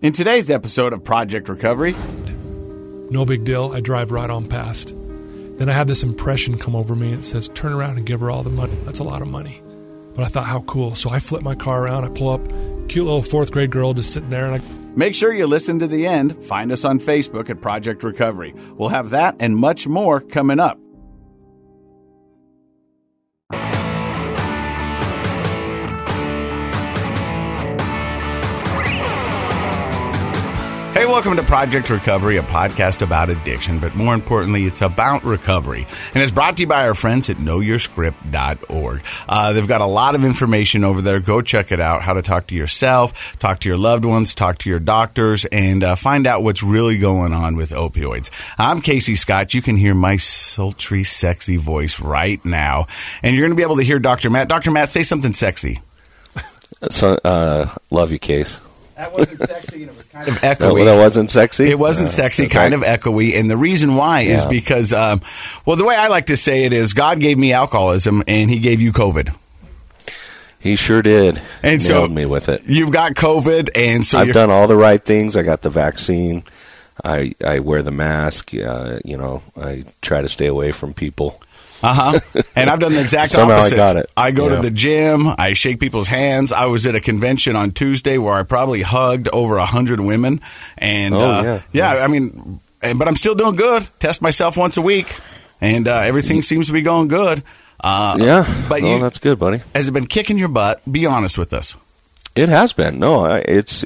In today's episode of Project Recovery, no big deal. I drive right on past. Then I have this impression come over me and it says, turn around and give her all the money. That's a lot of money. But I thought, how cool. So I flip my car around. I pull up, cute little fourth grade girl just sitting there. And make sure you listen to the end. Find us on Facebook at Project Recovery. We'll have that and much more coming up. Hey, welcome to Project Recovery, a podcast about addiction, but more importantly, it's about recovery. And it's brought to you by our friends at KnowYourScript.org. They've got a lot of information over there. Go check it out, how to talk to yourself, talk to your loved ones, talk to your doctors, and find out what's really going on with opioids. I'm Casey Scott. You can hear my sultry, sexy voice right now. And you're going to be able to hear Dr. Matt. Dr. Matt, say something sexy. So, love you, Case. That wasn't sexy, and it was kind of echoey. No, that wasn't sexy? It wasn't sexy, okay. Kind of echoey. And the reason why is because, the way I like to say it is God gave me alcoholism, and he gave you COVID. He sure did. And nailed me with it. You've got COVID, and so I've done all the right things. I got the vaccine. I wear the mask. I try to stay away from people. And I've done the exact Somehow opposite. I got it. I go to the gym. I shake people's hands. I was at a convention on Tuesday where I probably hugged over 100 women. And I mean, but I'm still doing good. Test myself once a week, and everything seems to be going good. But that's good, buddy. Has it been kicking your butt? Be honest with us. It has been. No, it's.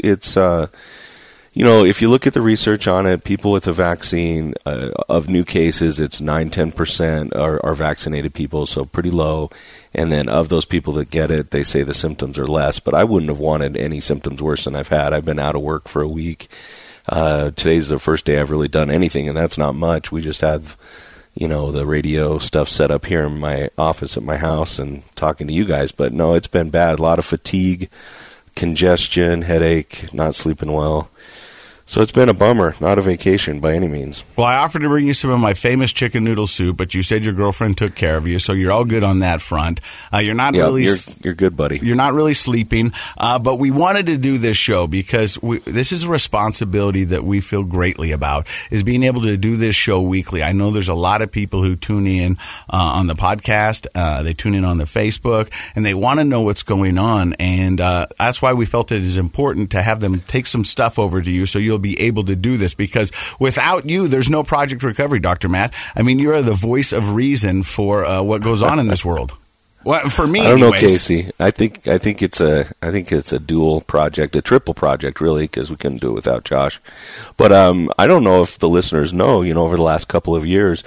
If you look at the research on it, people with the vaccine, of new cases, it's 9-10% are vaccinated people, so pretty low. And then of those people that get it, they say the symptoms are less. But I wouldn't have wanted any symptoms worse than I've had. I've been out of work for a week. Today's the first day I've really done anything, and that's not much. We just have, the radio stuff set up here in my office at my house and talking to you guys. But no, it's been bad. A lot of fatigue, congestion, headache, not sleeping well. So it's been a bummer, not a vacation by any means. Well, I offered to bring you some of my famous chicken noodle soup, but you said your girlfriend took care of you, so you're all good on that front. You're not really... You're good, buddy. You're not really sleeping, but we wanted to do this show because this is a responsibility that we feel greatly about, is being able to do this show weekly. I know there's a lot of people who tune in on the podcast, they tune in on the Facebook, and they want to know what's going on, and that's why we felt it is important to have them take some stuff over to you so you'll be able to do this, because without you, there's no Project Recovery, Dr. Matt. I mean, you're the voice of reason for what goes on in this world. Well, for me, I don't anyways. know, Casey. I think it's a dual project, a triple project, really, because we couldn't do it without Josh. But I don't know if the listeners know. Over the last couple of years,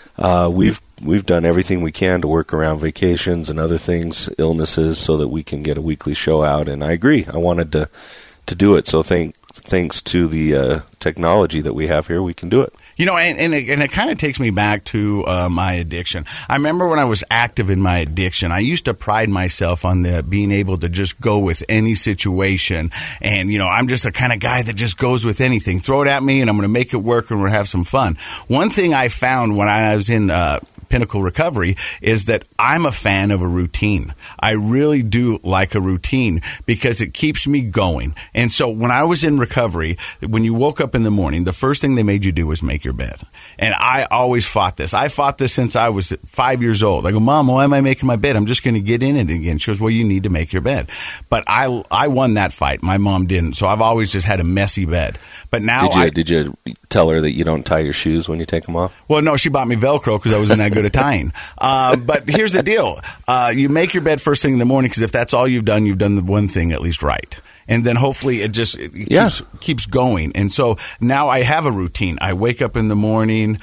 we've done everything we can to work around vacations and other things, illnesses, so that we can get a weekly show out. And I agree. I wanted to do it. So thanks to the technology that we have here, we can do it. And it kind of takes me back to my addiction. I remember when I was active in my addiction, I used to pride myself on being able to just go with any situation. And, I'm just the kind of guy that just goes with anything. Throw it at me, and I'm going to make it work, and we'll have some fun. One thing I found when I was in Pinnacle Recovery is that I'm a fan of a routine. I really do like a routine because it keeps me going. And so when I was in recovery, when you woke up in the morning, the first thing they made you do was make your bed. And I always fought this. I fought this since I was 5 years old. I go, Mom, why am I making my bed? I'm just going to get in it again. She goes, well, you need to make your bed. But I won that fight. My mom didn't. So I've always just had a messy bed. But now did you tell her that you don't tie your shoes when you take them off? Well, no, she bought me Velcro because I wasn't that good at tying. But here's the deal. You make your bed first thing in the morning, because if that's all you've done the one thing at least right. And then hopefully it keeps going. And so now I have a routine. I wake up in the morning.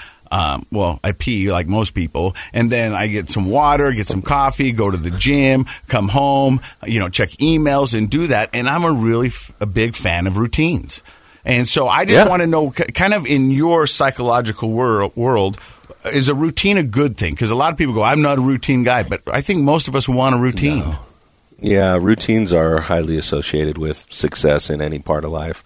I pee like most people, and then I get some water, get some coffee, go to the gym, come home, check emails and do that. And I'm a big fan of routines. And so I just want to know, kind of in your psychological world, is a routine a good thing? Because a lot of people go, I'm not a routine guy, but I think most of us want a routine. No. Yeah, routines are highly associated with success in any part of life.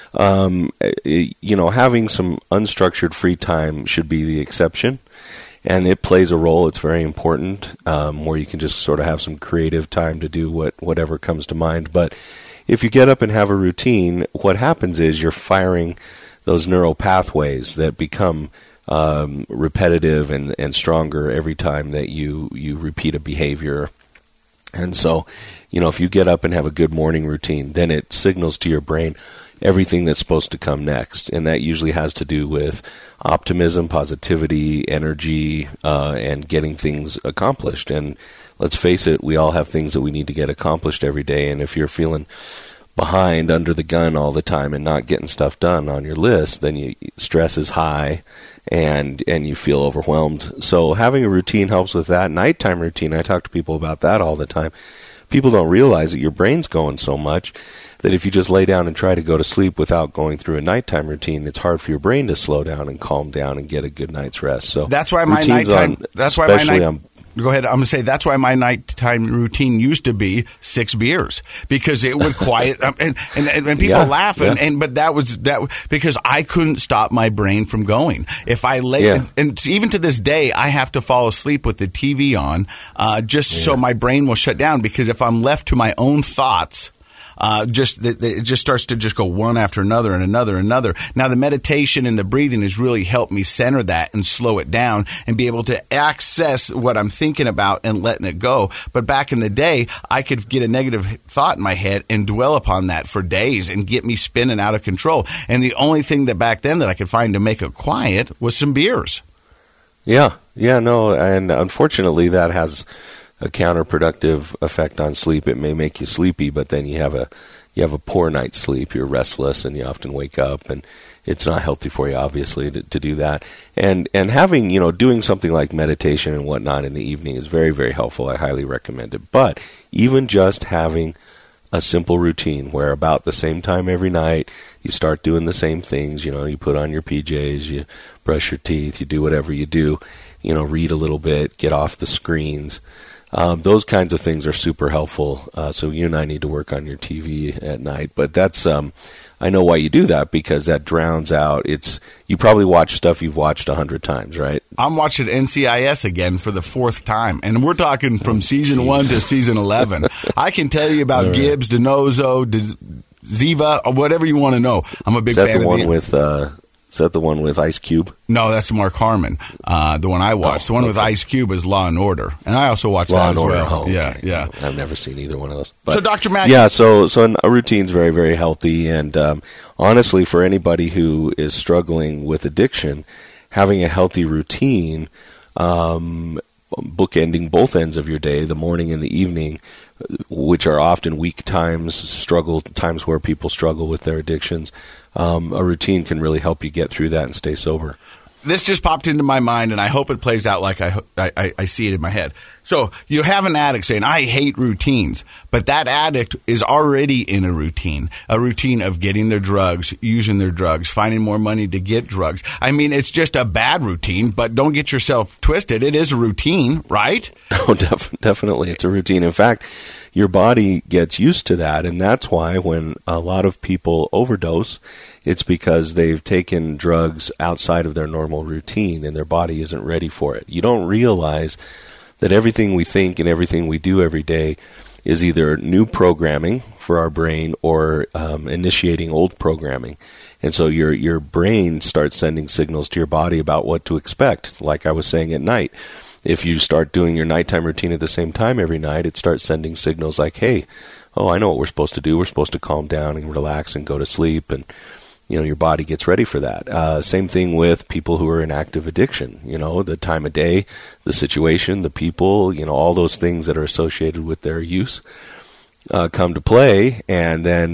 Having some unstructured free time should be the exception, and it plays a role. It's very important, where you can just sort of have some creative time to do whatever comes to mind. But if you get up and have a routine, what happens is you're firing those neural pathways that become repetitive and stronger every time that you repeat a behavior. And so, if you get up and have a good morning routine, then it signals to your brain everything that's supposed to come next. And that usually has to do with optimism, positivity, energy, and getting things accomplished. And let's face it, we all have things that we need to get accomplished every day. And if you're feeling behind, under the gun all the time and not getting stuff done on your list, then stress is high and you feel overwhelmed. So having a routine helps with that. Nighttime routine, I talk to people about that all the time. People don't realize that your brain's going so much that if you just lay down and try to go to sleep without going through a nighttime routine, it's hard for your brain to slow down and calm down and get a good night's rest. So that's why my nighttime. Go ahead. I'm going to say that's why my nighttime routine used to be 6 beers, because it would quiet and people laugh but that was because I couldn't stop my brain from going. If I lay and even to this day I have to fall asleep with the TV on so my brain will shut down, because if I'm left to my own thoughts, it just starts to just go one after another and another and another. Now, the meditation and the breathing has really helped me center that and slow it down and be able to access what I'm thinking about and letting it go. But back in the day, I could get a negative thought in my head and dwell upon that for days and get me spinning out of control. And the only thing that back then that I could find to make it quiet was some beers. And unfortunately that has a counterproductive effect on sleep. It may make you sleepy, but then you have a poor night's sleep. You're restless, and you often wake up, and it's not healthy for you, obviously, to do that. And having, doing something like meditation and whatnot in the evening is very, very helpful. I highly recommend it. But even just having a simple routine where about the same time every night you start doing the same things, you put on your PJs, you brush your teeth, you do whatever you do, read a little bit, get off the screens. Those kinds of things are super helpful. So you and I need to work on your TV at night. But that's I know why you do that, because that drowns out. You probably watch stuff you've watched 100 times, right? I'm watching NCIS again for the 4th time, and we're talking from season 1 to season 11. I can tell you about Gibbs, DiNozzo, Ziva, or whatever you want to know. I'm a big fan of Is that the one with Ice Cube? No, that's Mark Harmon. The one I watched. The one with Ice Cube is Law and Order. And I also watched that as well. Yeah. I've never seen either one of those. But, so, Dr. Matt. Yeah, so a routine's very, very healthy. And honestly, for anybody who is struggling with addiction, having a healthy routine, bookending both ends of your day, the morning and the evening, which are often weak times, times where people struggle with their addictions, a routine can really help you get through that and stay sober. This just popped into my mind, and I hope it plays out like I see it in my head. So you have an addict saying, I hate routines, but that addict is already in a routine of getting their drugs, using their drugs, finding more money to get drugs. I mean, it's just a bad routine, but don't get yourself twisted. It is a routine, right? Oh, definitely. It's a routine. In fact, your body gets used to that, and that's why when a lot of people overdose, it's because they've taken drugs outside of their normal routine and their body isn't ready for it. You don't realize that everything we think and everything we do every day is either new programming for our brain or initiating old programming. And so your brain starts sending signals to your body about what to expect, like I was saying at night. If you start doing your nighttime routine at the same time every night, it starts sending signals like, hey, I know what we're supposed to do. We're supposed to calm down and relax and go to sleep, and your body gets ready for that. Same thing with people who are in active addiction. The time of day, the situation, the people, all those things that are associated with their use come to play, and then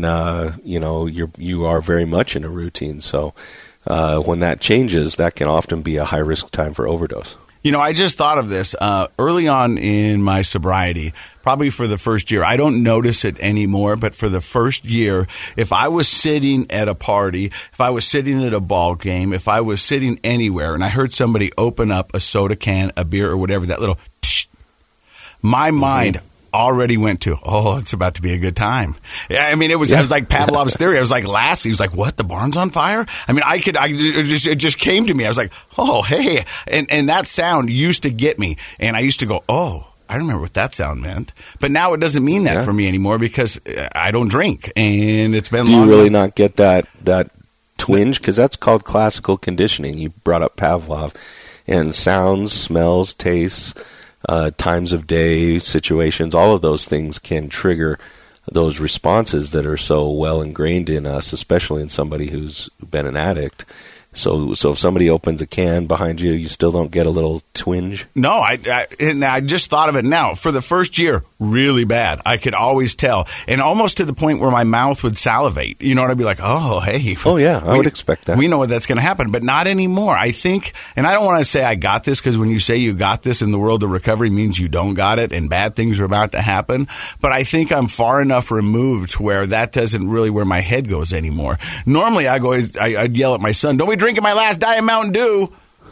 you are very much in a routine. So when that changes, that can often be a high risk time for overdose. I just thought of this early on in my sobriety, probably for the first year. I don't notice it anymore, but for the first year, if I was sitting at a party, if I was sitting at a ball game, if I was sitting anywhere and I heard somebody open up a soda can, a beer, or whatever, that little tsh, my mind already went to, it's about to be a good time. I mean, it was like Pavlov's theory. I was like Lassie. He was like, what, the barn's on fire? I mean, it just came to me. I was like, hey. And that sound used to get me. And I used to go, I remember what that sound meant. But now it doesn't mean that for me anymore because I don't drink, and it's been long. Do you really not get that twinge? Because that's called classical conditioning. You brought up Pavlov. And sounds, smells, tastes, times of day, situations, all of those things can trigger those responses that are so well ingrained in us, especially in somebody who's been an addict. So if somebody opens a can behind you, you still don't get a little twinge? No, I just thought of it now. For the first year, really bad. I could always tell. And almost to the point where my mouth would salivate. You know what I'd be like, oh, hey. Oh, yeah, I would expect that. We know that's going to happen, but not anymore. I think, and I don't want to say I got this because when you say you got this in the world of recovery means you don't got it and bad things are about to happen. But I think I'm far enough removed to where that doesn't really where my head goes anymore. Normally, I'd yell at my son, don't be drinking my last Diet Mountain Dew.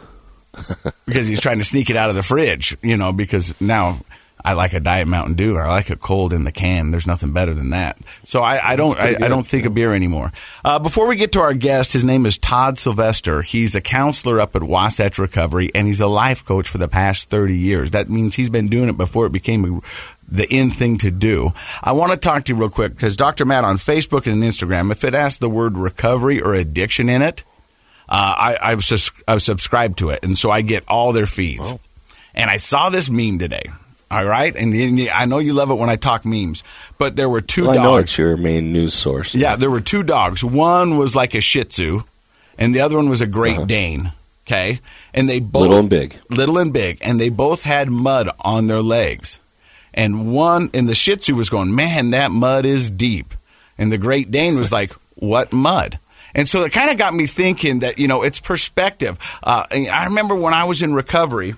Because he's trying to sneak it out of the fridge, because now I like a Diet Mountain Dew. I like it cold in the can. There's nothing better than that. So I don't think of beer anymore. Before we get to our guest, his name is Todd Sylvester. He's a counselor up at Wasatch Recovery, and he's a life coach for the past 30 years. That means he's been doing it before it became the in thing to do. I want to talk to you real quick because Dr. Matt on Facebook and Instagram, if it asks the word recovery or addiction in it, I've subscribed to it, and so I get all their feeds. Oh. And I saw this meme today, all right? And I know you love it when I talk memes, but there were two dogs. I know it's your main news source. Yeah, there were two dogs. One was like a Shih Tzu, and the other one was a Great Dane, okay? And they both... Little and big. Little and big, and they both had mud on their legs. And the Shih Tzu was going, man, that mud is deep. And the Great Dane was like, what mud? And so it kind of got me thinking that, it's perspective. I remember when I was in recovery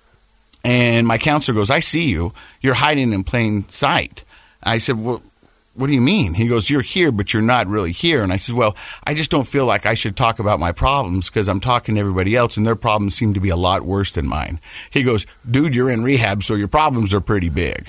and my counselor goes, I see you. You're hiding in plain sight. I said, well, what do you mean? He goes, you're here, but you're not really here. And I said, well, I just don't feel like I should talk about my problems because I'm talking to everybody else and their problems seem to be a lot worse than mine. He goes, dude, you're in rehab, so your problems are pretty big.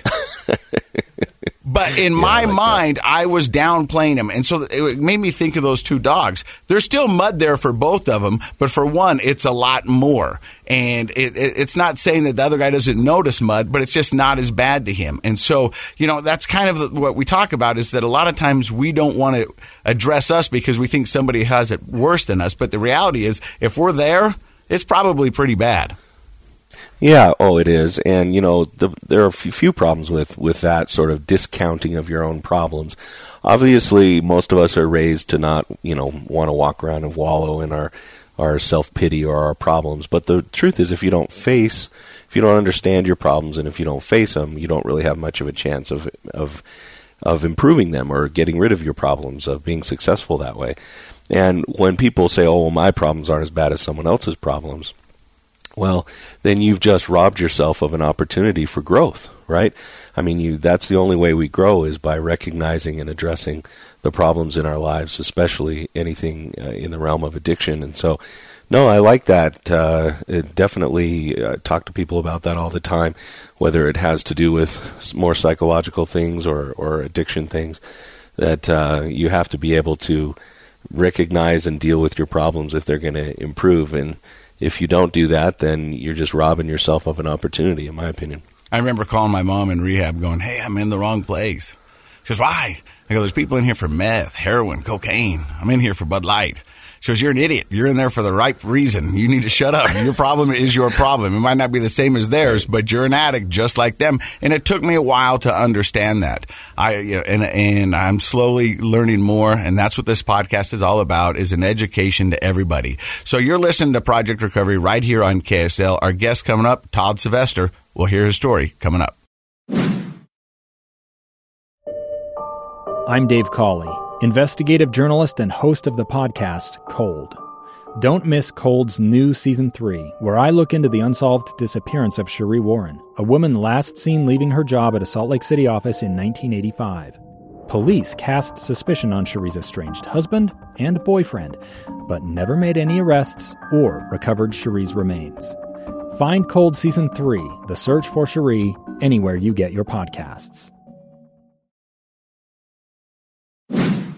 But in my mind, I was downplaying him. And so it made me think of those two dogs. There's still mud there for both of them, but for one, it's a lot more. And it's not saying that the other guy doesn't notice mud, but it's just not as bad to him. And so, that's kind of what we talk about is that a lot of times we don't want to address us because we think somebody has it worse than us. But the reality is, if we're there, it's probably pretty bad. Yeah, it is. And, there are a few problems with that sort of discounting of your own problems. Obviously, most of us are raised to not, want to walk around and wallow in our self-pity or our problems. But the truth is, if you don't understand your problems and if you don't face them, you don't really have much of a chance of improving them or getting rid of your problems, of being successful that way. And when people say, oh, well, my problems aren't as bad as someone else's problems, well, then you've just robbed yourself of an opportunity for growth, right? I mean, that's the only way we grow is by recognizing and addressing the problems in our lives, especially anything in the realm of addiction. And so, no, I like that. Definitely talk to people about that all the time, whether it has to do with more psychological things or addiction things, that you have to be able to recognize and deal with your problems if they're going to improve. And if you don't do that, then you're just robbing yourself of an opportunity, in my opinion. I remember calling my mom in rehab going, hey, I'm in the wrong place. She goes, why? I go, there's people in here for meth, heroin, cocaine. I'm in here for Bud Light. She goes, you're an idiot. You're in there for the right reason. You need to shut up. Your problem is your problem. It might not be the same as theirs, but you're an addict just like them. And it took me a while to understand that. And I'm slowly learning more, and that's what this podcast is all about, is an education to everybody. So you're listening to Project Recovery right here on KSL. Our guest coming up, Todd Sylvester. We'll hear his story coming up. I'm Dave Cawley, investigative journalist and host of the podcast Cold. Don't miss Cold's new Season 3, where I look into the unsolved disappearance of Cherie Warren, a woman last seen leaving her job at a Salt Lake City office in 1985. Police cast suspicion on Cherie's estranged husband and boyfriend, but never made any arrests or recovered Cherie's remains. Find Cold Season 3, The Search for Cherie, anywhere you get your podcasts.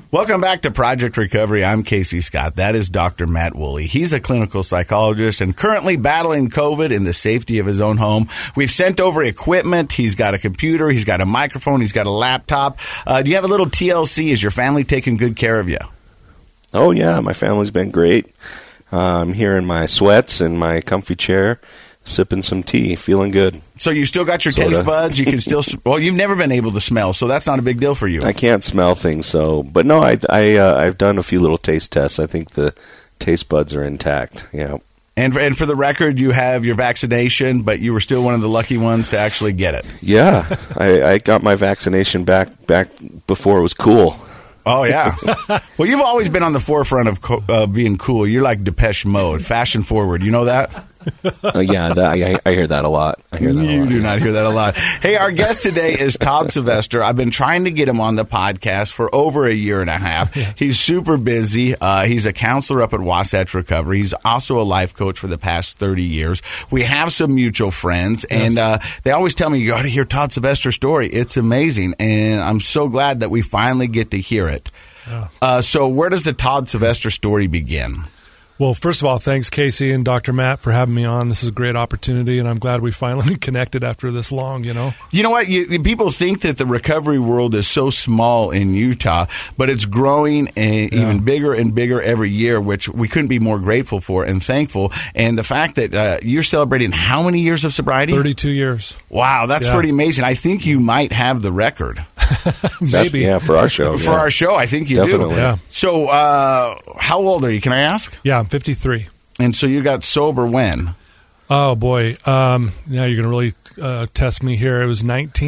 Welcome back to Project Recovery. I'm Casey Scott. That is Dr. Matt Woolley. He's a clinical psychologist and currently battling COVID in the safety of his own home. We've sent over equipment. He's got a computer. He's got a microphone. He's got a laptop. Do you have a little TLC? Is your family taking good care of you? Oh, yeah. My family's been great. I'm here in my sweats and my comfy chair, sipping some tea, feeling good. So you still got your Sorta. taste buds? You can still, well, you've never been able to smell, so that's not a big deal for you. I can't smell things, but no, I've done a few little taste tests. I think the taste buds are intact. Yeah. And for the record, you have your vaccination, but you were still one of the lucky ones to actually get it. Yeah, I got my vaccination back before it was cool. Oh, yeah. Well, you've always been on the forefront of being cool. You're like Depeche Mode, fashion forward. You know that? Yeah, I hear that a lot. You do not hear that a lot. Hey, our guest today is Todd Sylvester. I've been trying to get him on the podcast for over a year and a half. He's super busy. He's a counselor up at Wasatch Recovery. He's also a life coach for the past 30 years. We have some mutual friends, and they always tell me, you got to hear Todd Sylvester's story. It's amazing, and I'm so glad that we finally get to hear it. So where does the Todd Sylvester story begin? Well, first of all, thanks, Casey and Dr. Matt, for having me on. This is a great opportunity, and I'm glad we finally connected after this long, You know what? People think that the recovery world is so small in Utah, but it's growing even bigger and bigger every year, which we couldn't be more grateful for and thankful. And the fact that you're celebrating how many years of sobriety? 32 years. Wow, that's pretty amazing. I think you might have the record. Maybe. For our show. For our show, I think you Definitely. do. Yeah. So how old are you? Can I ask? Yeah, I'm 53. And so you got sober when? Oh, boy. Now you're going to really test me here. It was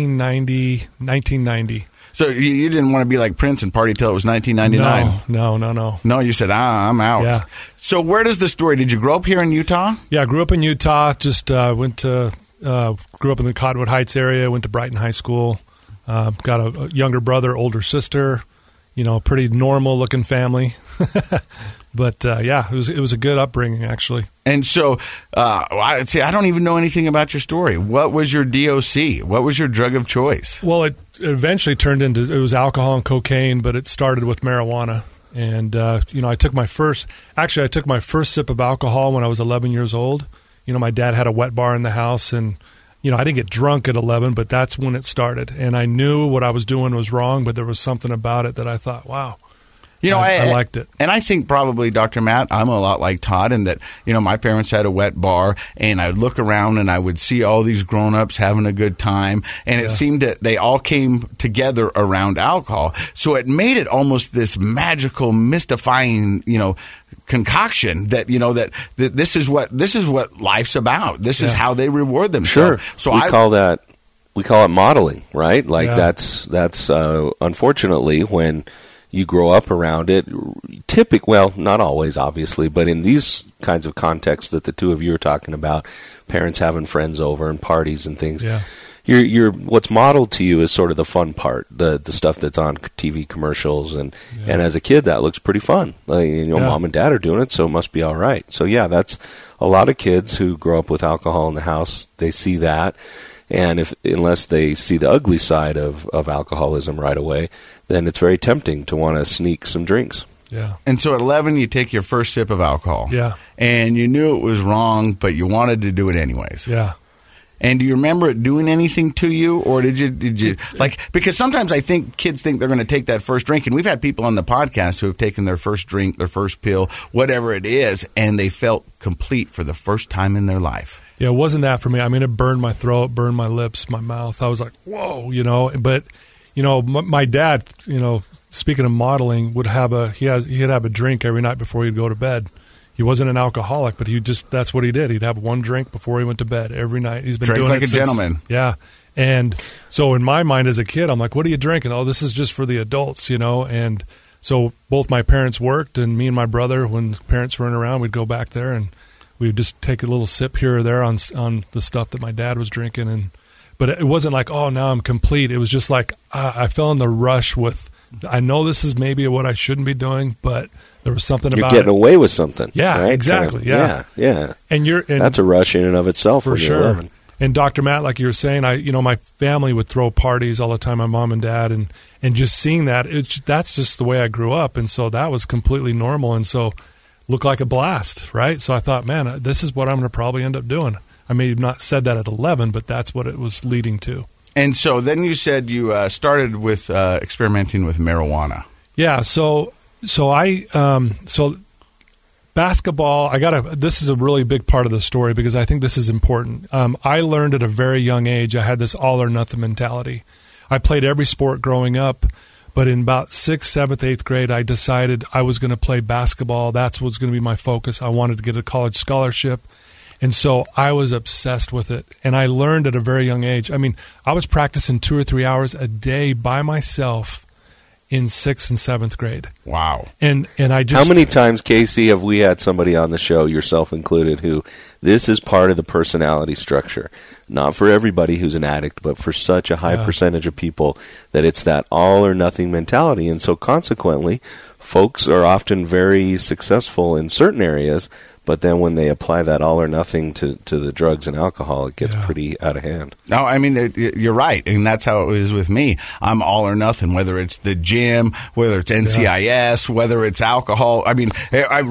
1990. So you didn't want to be like Prince and party till it was 1999? No. No, you said, I'm out. Yeah. So where does the story, did you grow up here in Utah? Yeah, I grew up in Utah. Just grew up in the Cottonwood Heights area, went to Brighton High School. Got a younger brother, older sister, pretty normal looking family. But it was a good upbringing, actually. And so, I don't even know anything about your story. What was your DOC? What was your drug of choice? Well, it eventually turned into, it was alcohol and cocaine, but it started with marijuana. And, I took my first sip of alcohol when I was 11 years old. My dad had a wet bar in the house, and, I didn't get drunk at 11, but that's when it started. And I knew what I was doing was wrong, but there was something about it that I thought, wow. I liked it. And I think probably, Dr. Matt, I'm a lot like Todd in that, my parents had a wet bar, and I would look around and I would see all these grown-ups having a good time, and it seemed that they all came together around alcohol. So it made it almost this magical, mystifying, concoction that, that this is what life's about. This is how they reward themselves. Sure. So we call it modeling, right? Like that's unfortunately when you grow up around it, well, not always, obviously, but in these kinds of contexts that the two of you are talking about, parents having friends over and parties and things, you're what's modeled to you is sort of the fun part, the stuff that's on TV commercials, and as a kid, that looks pretty fun. Mom and dad are doing it, so it must be all right. So, that's a lot of kids who grow up with alcohol in the house, they see that. And unless they see the ugly side of alcoholism right away, then it's very tempting to want to sneak some drinks. Yeah. And so at 11, you take your first sip of alcohol. Yeah. And you knew it was wrong, but you wanted to do it anyways. Yeah. And do you remember it doing anything to you, or did you because sometimes I think kids think they're going to take that first drink, and we've had people on the podcast who have taken their first drink, their first pill, whatever it is, and they felt complete for the first time in their life. Yeah, it wasn't that for me. I mean, it burned my throat, burned my lips, my mouth. I was like, whoa, But, my dad, speaking of modeling, he'd have a drink every night before he'd go to bed. He wasn't an alcoholic, but that's what he did. He'd have one drink before he went to bed every night. He's been Drink doing like it a since, gentleman. Yeah. And so in my mind as a kid, I'm like, what are you drinking? Oh, this is just for the adults, And so both my parents worked, and me and my brother, when parents weren't around, we'd go back there and we would just take a little sip here or there on the stuff that my dad was drinking. But it wasn't like, oh, now I'm complete. It was just like I fell in the rush with, I know this is maybe what I shouldn't be doing, but there was something about it. You're getting away with something. Yeah, right? exactly. Yeah. And that's a rush in and of itself. For when you're sure. 11. And Dr. Matt, like you were saying, my family would throw parties all the time, my mom and dad, and just seeing that, that's just the way I grew up. And so that was completely normal. And so looked like a blast, right? So I thought, man, this is what I'm going to probably end up doing. I may have not said that at 11, but that's what it was leading to. And so then you said you started with experimenting with marijuana. Yeah. So basketball, this is a really big part of the story because I think this is important. I learned at a very young age, I had this all or nothing mentality. I played every sport growing up, but in about 6th, 7th, 8th grade, I decided I was going to play basketball. That's what's going to be my focus. I wanted to get a college scholarship. And so I was obsessed with it. And I learned at a very young age. I mean, I was practicing 2 or 3 hours a day by myself in 6th and 7th grade. Wow. And I just... How many times, Casey, have we had somebody on the show, yourself included, who this is part of the personality structure? Not for everybody who's an addict, but for such a high percentage of people that it's that all or nothing mentality. And so consequently, folks are often very successful in certain areas, but then when they apply that all or nothing to the drugs and alcohol, it gets pretty out of hand. No, I mean, you're right. And that's how it is with me. I'm all or nothing, whether it's the gym, whether it's NCIS, whether it's alcohol. I mean,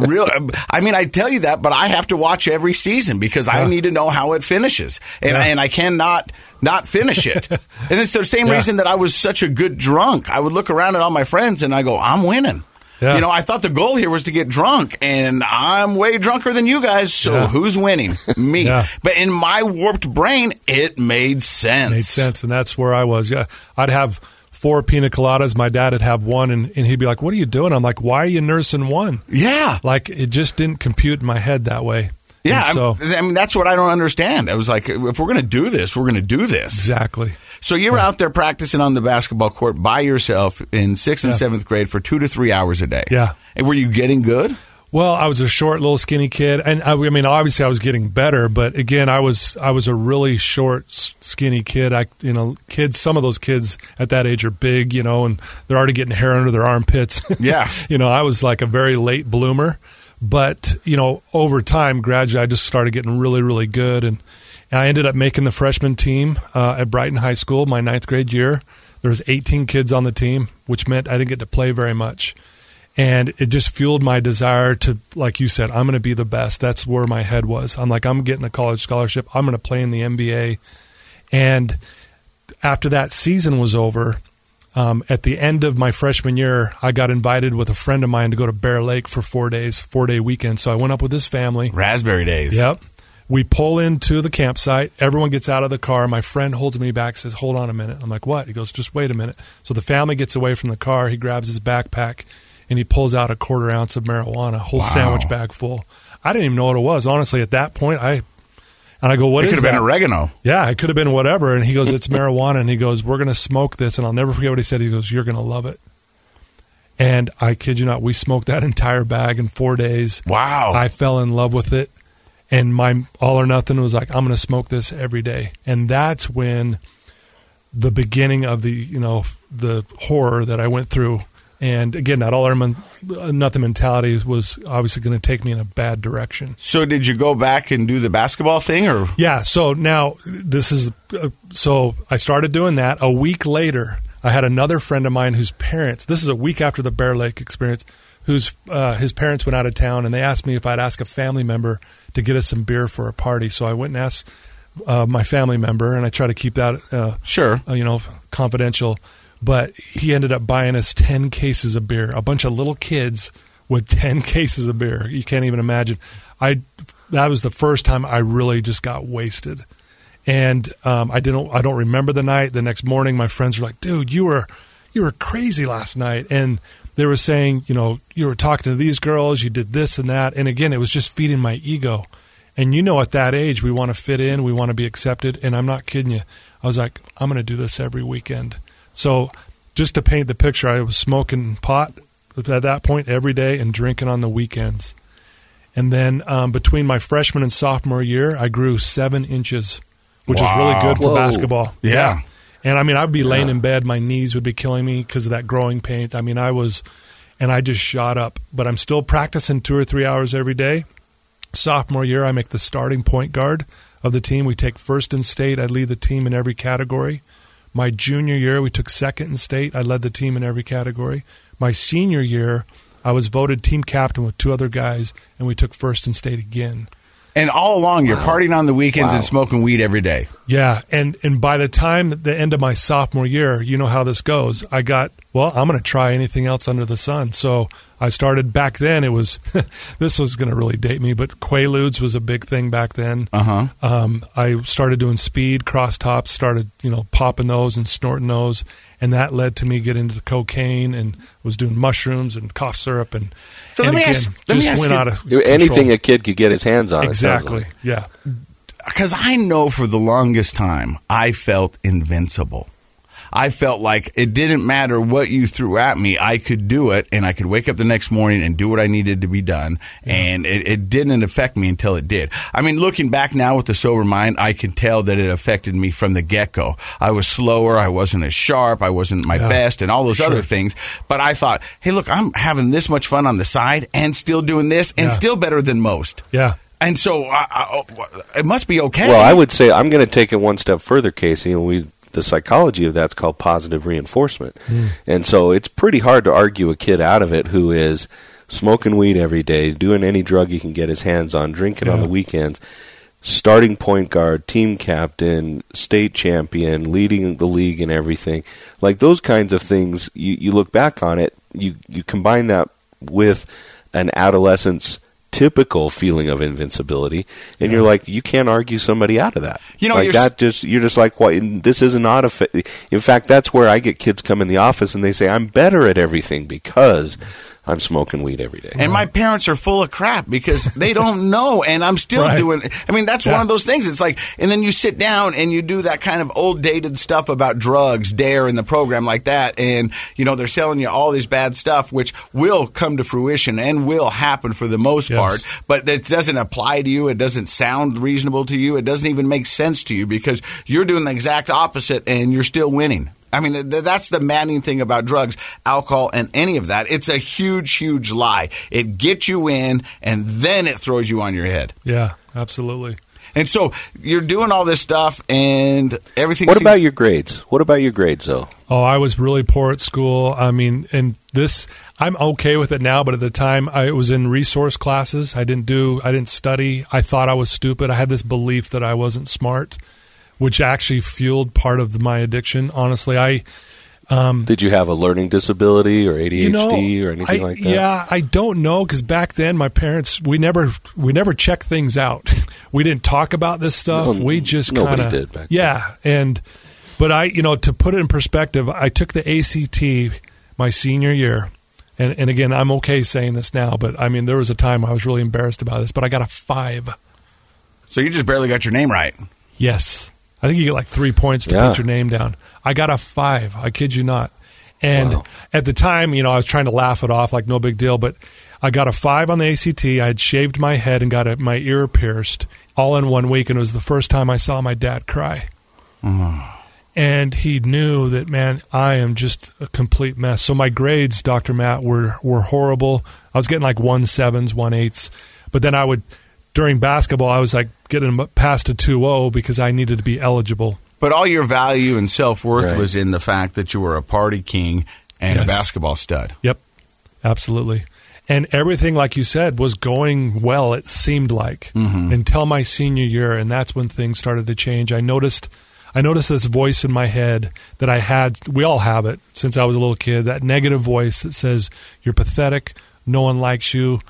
I tell you that, but I have to watch every season because I need to know how it finishes. And I cannot not finish it. And it's the same reason that I was such a good drunk. I would look around at all my friends and I go, I'm winning. Yeah. You know, I thought the goal here was to get drunk, and I'm way drunker than you guys, so who's winning? Me. But in my warped brain, it made sense. It made sense, and that's where I was. Yeah, I'd have 4 pina coladas. My dad would have 1, and he'd be like, what are you doing? I'm like, why are you nursing 1? Yeah. Like, it just didn't compute in my head that way. Yeah, so, I mean, that's what I don't understand. I was like, if we're going to do this, we're going to do this. Exactly. So you were out there practicing on the basketball court by yourself in 6th and 7th grade for 2 to 3 hours a day. Yeah. And were you getting good? Well, I was a short, little, skinny kid, and I mean, obviously, I was getting better. But again, I was a really short, skinny kid. Some of those kids at that age are big, and they're already getting hair under their armpits. Yeah. I was like a very late bloomer. But, over time, gradually, I just started getting really, really good. And I ended up making the freshman team at Brighton High School my 9th grade year. There was 18 kids on the team, which meant I didn't get to play very much. And it just fueled my desire to, like you said, I'm going to be the best. That's where my head was. I'm like, I'm getting a college scholarship. I'm going to play in the NBA. And after that season was over, at the end of my freshman year, I got invited with a friend of mine to go to Bear Lake for 4 days, 4-day weekend. So I went up with his family. Raspberry days. Yep. We pull into the campsite. Everyone gets out of the car. My friend holds me back, says, hold on a minute. I'm like, what? He goes, just wait a minute. So the family gets away from the car. He grabs his backpack, and he pulls out a 1/4 ounce of marijuana, a whole sandwich bag full. I didn't even know what it was. Honestly, at that point, I go, what is that? It could have been oregano. Yeah, it could have been whatever. And he goes, it's marijuana. And he goes, we're going to smoke this. And I'll never forget what he said. He goes, you're going to love it. And I kid you not, we smoked that entire bag in 4 days. Wow. I fell in love with it. And my all or nothing was like, I'm going to smoke this every day. And that's when the beginning of the horror that I went through. And again, that all or nothing mentality was obviously going to take me in a bad direction. So did you go back and do the basketball thing, or? Yeah. So now so I started doing that. A week later, I had another friend of mine whose parents, this is a week after the Bear Lake experience, his parents went out of town, and they asked me if I'd ask a family member to get us some beer for a party. So I went and asked my family member, and I try to keep that confidential. But he ended up buying us 10 cases of beer, a bunch of little kids with 10 cases of beer. You can't even imagine. That was the first time I really just got wasted. And I don't remember the night. The next morning, my friends were like, dude, you were crazy last night. And they were saying, you were talking to these girls, you did this and that. And again, it was just feeding my ego. And at that age, we want to fit in, we want to be accepted. And I'm not kidding you. I was like, I'm going to do this every weekend. So just to paint the picture, I was smoking pot at that point every day and drinking on the weekends. And then between my freshman and sophomore year, I grew 7 inches, which is really good for basketball. Yeah. And I mean, I'd be laying in bed. My knees would be killing me because of that growing pain. I mean, I just shot up. But I'm still practicing 2 or 3 hours every day. sophomore year, I make the starting point guard of the team. We take first in state. I lead the team in every category. My junior year, we took second in state. I led the team in every category. My senior year, I was voted team captain with 2 other guys, and we took first in state again. And all along, you're partying on the weekends and smoking weed every day. Yeah, and by the time the end of my sophomore year, you know how this goes. I got, I'm going to try anything else under the sun. So I started back then. It was, this was going to really date me, but Quaaludes was a big thing back then. I started doing speed, cross tops, started, popping those and snorting those. And that led to me getting into cocaine and was doing mushrooms and cough syrup. And, so and let me again, ask just went you, out of control. Anything a kid could get his hands on. Exactly, yeah. Because I know for the longest time, I felt invincible. I felt like it didn't matter what you threw at me. I could do it, and I could wake up the next morning and do what I needed to be done. Yeah. And it didn't affect me until it did. I mean, looking back now with the sober mind, I can tell that it affected me from the get-go. I was slower. I wasn't as sharp. I wasn't my best and all those other things. But I thought, hey, look, I'm having this much fun on the side and still doing this and still better than most. Yeah. And so it must be okay. Well, I would say I'm going to take it one step further, Casey, and the psychology of that's called positive reinforcement. And so it's pretty hard to argue a kid out of it who is smoking weed every day, doing any drug he can get his hands on, drinking on the weekends, starting point guard, team captain, state champion, leading the league and everything. Like those kinds of things, you look back on it, you combine that with an adolescent's typical feeling of invincibility, and you're like, you can't argue somebody out of that. Like that, you're just like, what? This is not a. In fact, that's where I get kids come in the office and they say, I'm better at everything because I'm smoking weed every day. And my parents are full of crap because they don't know, and I'm still doing. I mean, that's one of those things. It's like, and then you sit down and you do that kind of old dated stuff about drugs, DARE in the program like that, and they're selling you all this bad stuff, which will come to fruition and will happen for the most part, but it doesn't apply to you. It doesn't sound reasonable to you. It doesn't even make sense to you because you're doing the exact opposite and you're still winning. I mean, that's the maddening thing about drugs, alcohol, and any of that. It's a huge, huge lie. It gets you in, and then it throws you on your head. Yeah, absolutely. And so you're doing all this stuff, and everything. What about your grades? What about your grades, though? Oh, I was really poor at school. I mean, and this, I'm okay with it now, but at the time, I was in resource classes. I didn't study. I thought I was stupid. I had this belief that I wasn't smart, which actually fueled part of my addiction. Honestly, did you have a learning disability or ADHD or anything like that? Yeah, I don't know, because back then my parents, we never checked things out. We didn't talk about this stuff. We just kind of nobody did back then. But to put it in perspective, I took the ACT my senior year, and again, I'm okay saying this now, but I mean, there was a time I was really embarrassed about this, but I got a 5. So you just barely got your name right. Yes. I think you get like 3 points to put your name down. I got a 5. I kid you not. And at the time, I was trying to laugh it off like no big deal, but I got a 5 on the ACT. I had shaved my head and got my ear pierced all in 1 week, and it was the first time I saw my dad cry. And he knew that, man, I am just a complete mess. So my grades, Dr. Matt, were horrible. I was getting like 1.7s, 1.8s. But then during basketball, I was like getting past a 2.0 because I needed to be eligible. But all your value and self-worth was in the fact that you were a party king and a basketball stud. Yep, absolutely. And everything, like you said, was going well, it seemed like, until my senior year, and that's when things started to change. I noticed this voice in my head that I had. We all have it since I was a little kid, that negative voice that says, you're pathetic, no one likes you,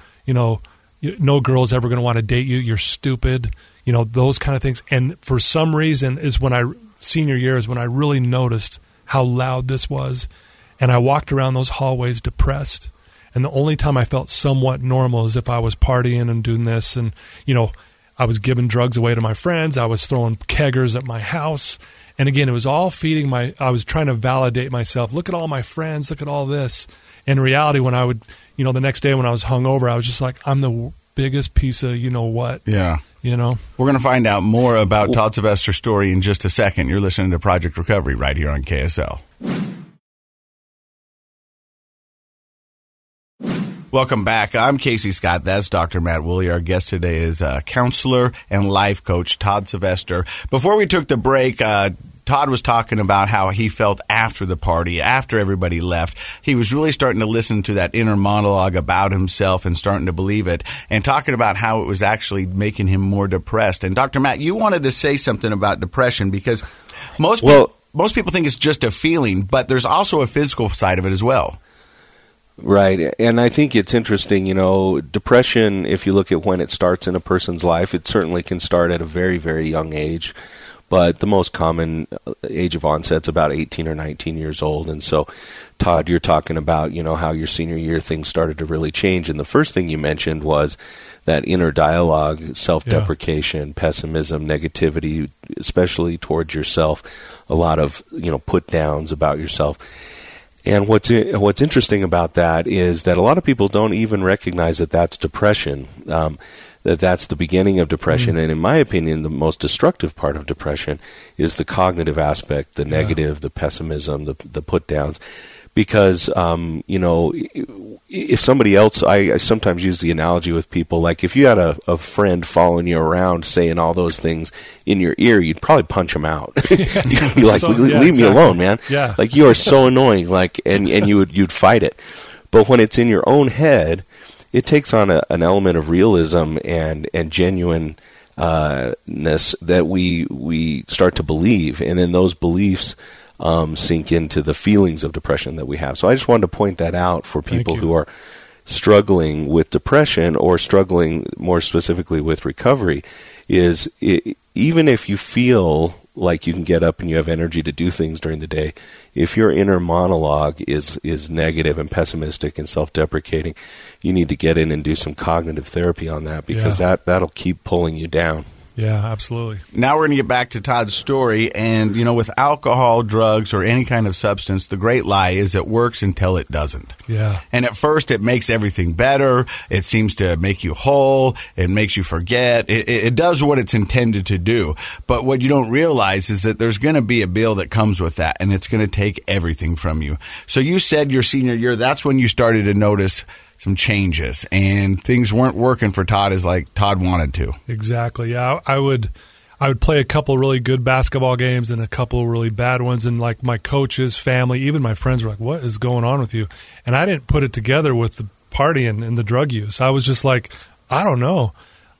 no girl's ever going to want to date you. You're stupid. Those kind of things. And for some reason senior year is when I really noticed how loud this was. And I walked around those hallways depressed. And the only time I felt somewhat normal is if I was partying and doing this. And, I was giving drugs away to my friends. I was throwing keggers at my house. And again, it was all feeding I was trying to validate myself. Look at all my friends. Look at all this. In reality, when I would, the next day when I was hungover, I was just like, I'm the biggest piece of what. Yeah. We're going to find out more about Todd Sylvester's story in just a second. You're listening to Project Recovery right here on KSL. Welcome back. I'm Casey Scott. That's Dr. Matt Woolley. Our guest today is counselor and life coach Todd Sylvester. Before we took the break, Todd was talking about how he felt after the party, after everybody left. He was really starting to listen to that inner monologue about himself and starting to believe it, and talking about how it was actually making him more depressed. And Dr. Matt, you wanted to say something about depression because most people think it's just a feeling, but there's also a physical side of it as well. Right. And I think it's interesting, depression, if you look at when it starts in a person's life, it certainly can start at a very, very young age. But the most common age of onset is about 18 or 19 years old. And so, Todd, you're talking about, how your senior year things started to really change. And the first thing you mentioned was that inner dialogue, self-deprecation, pessimism, negativity, especially towards yourself, a lot of, put downs about yourself. And what's interesting about that is that a lot of people don't even recognize that that's depression, that's the beginning of depression. And in my opinion, the most destructive part of depression is the cognitive aspect, the negative, the pessimism, the put downs. Because, if somebody else, I sometimes use the analogy with people, like if you had a friend following you around saying all those things in your ear, you'd probably punch them out. You'd be like, leave me alone, man. Yeah. Like, you are so annoying, and you'd fight it. But when it's in your own head, it takes on an element of realism and genuineness that we start to believe. And then those beliefs sink into the feelings of depression that we have. So I just wanted to point that out for people who are struggling with depression or struggling more specifically with recovery, is even if you feel like you can get up and you have energy to do things during the day, if your inner monologue is negative and pessimistic and self-deprecating, you need to get in and do some cognitive therapy on that, because that'll keep pulling you down. Yeah, absolutely. Now we're going to get back to Todd's story. And, with alcohol, drugs, or any kind of substance, the great lie is it works until it doesn't. Yeah. And at first it makes everything better. It seems to make you whole. It makes you forget. It does what it's intended to do. But what you don't realize is that there's going to be a bill that comes with that, and it's going to take everything from you. So you said your senior year, that's when you started to notice some changes, and things weren't working for Todd as like Todd wanted to. Exactly. Yeah, I would play a couple really good basketball games and a couple really bad ones, and like my coaches, family, even my friends were like, "What is going on with you?" And I didn't put it together with the partying and the drug use. I was just like, I don't know.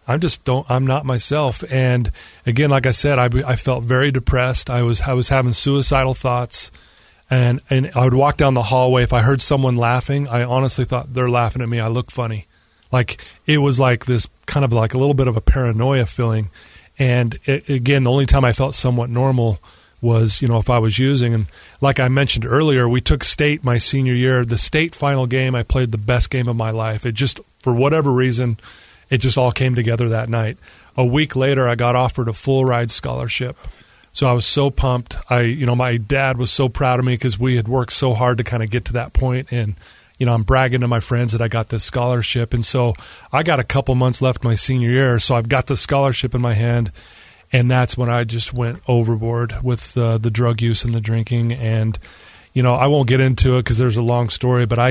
I'm not myself. And again, like I said, I felt very depressed. I was having suicidal thoughts. And I would walk down the hallway. If I heard someone laughing, I honestly thought they're laughing at me. I look funny. Like, it was like this kind of like a little bit of a paranoia feeling. And again, the only time I felt somewhat normal was, if I was using. And like I mentioned earlier, we took state my senior year. The state final game, I played the best game of my life. It just, for whatever reason, it just all came together that night. A week later, I got offered a full ride scholarship. So I was so pumped. My dad was so proud of me because we had worked so hard to kind of get to that point. And, I'm bragging to my friends that I got this scholarship. And so I got a couple months left my senior year. So I've got the scholarship in my hand. And that's when I just went overboard with the drug use and the drinking. And, I won't get into it because there's a long story. But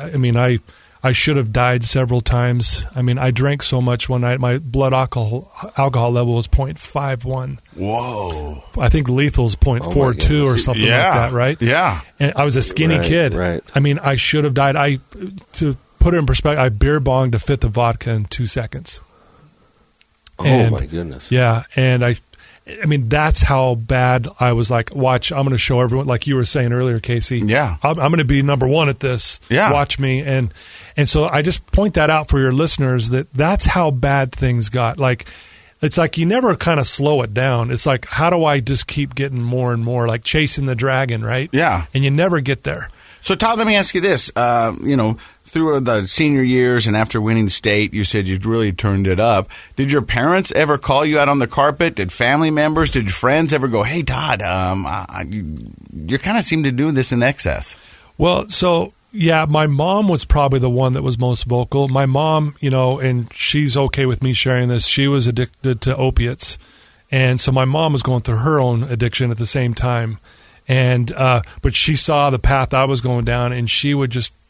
I should have died several times. I drank so much one night. My blood alcohol level was 0.51. Whoa. I think lethal is 0.42 or something like that, right? Yeah. And I was a skinny kid. Right. I should have died. To put it in perspective, I beer bonged a fifth of vodka in 2 seconds. Oh, my goodness. Yeah, and that's how bad I was. Like, watch, I'm going to show everyone, like you were saying earlier, Casey. Yeah. I'm going to be number one at this. Yeah. Watch me. And so I just point that out for your listeners, that's how bad things got. Like, it's like you never kind of slow it down. It's like, how do I just keep getting more and more, like chasing the dragon, right? Yeah. And you never get there. So, Todd, let me ask you this. Through the senior years and after winning state, you said you'd really turned it up. Did your parents ever call you out on the carpet? Did family members, did your friends ever go, "Hey, Todd, you kind of seem to do this in excess"? Well, so, yeah, my mom was probably the one that was most vocal. My mom, and she's okay with me sharing this, she was addicted to opiates. And so my mom was going through her own addiction at the same time. And but she saw the path I was going down, and she would just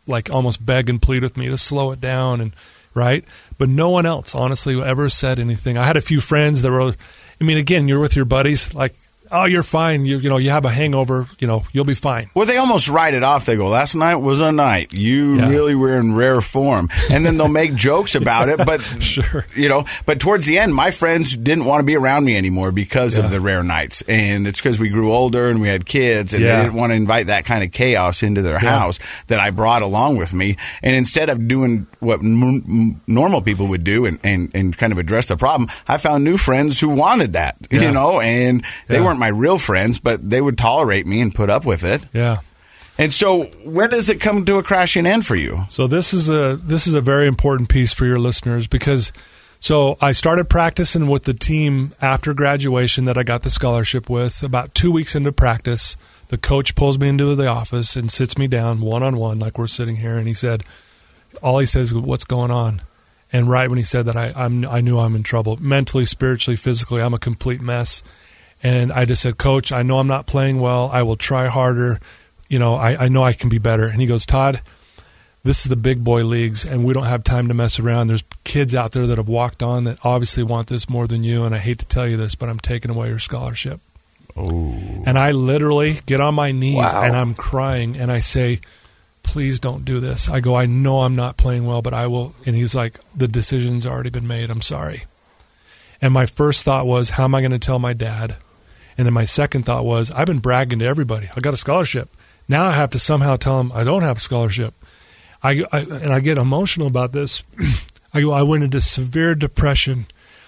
like almost beg and plead with me to slow it down, and right. But no one else, honestly, ever said anything. I had a few friends that were, I mean, again, you're with your buddies, like, oh, you're fine. You have a hangover. You'll be fine. Well, they almost write it off. They go, last night was a night. You really were in rare form. And then they'll make jokes about it. But, sure. But towards the end, my friends didn't want to be around me anymore because of the rare nights. And it's because we grew older and we had kids, and they didn't want to invite that kind of chaos into their house that I brought along with me. And instead of doing what normal people would do and kind of address the problem, I found new friends who wanted that, and they weren't my real friends, but they would tolerate me and put up with it. Yeah. And so when does it come to a crashing end for you? So this is a very important piece for your listeners, because so I started practicing with the team after graduation that I got the scholarship with. About 2 weeks into practice, the coach pulls me into the office and sits me down one-on-one like we're sitting here, and he says, what's going on? And right when he said that, I knew I'm in trouble. Mentally, spiritually, physically, I'm a complete mess. And I just said, Coach, I know I'm not playing well. I will try harder. I know I can be better. And he goes, Todd, this is the big boy leagues, and we don't have time to mess around. There's kids out there that have walked on that obviously want this more than you, and I hate to tell you this, but I'm taking away your scholarship. Oh. And I literally get on my knees, and I'm crying, and I say, please don't do this. I go, I know I'm not playing well, but I will. And he's like, the decision's already been made. I'm sorry. And my first thought was, how am I going to tell my dad? And then my second thought was, I've been bragging to everybody. I got a scholarship. Now I have to somehow tell them I don't have a scholarship. And I get emotional about this. I went into severe depression.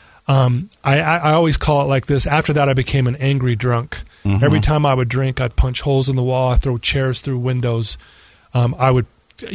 I always call it like this. After that, I became an angry drunk. Mm-hmm. Every time I would drink, I'd punch holes in the wall. I'd throw chairs through windows. I would,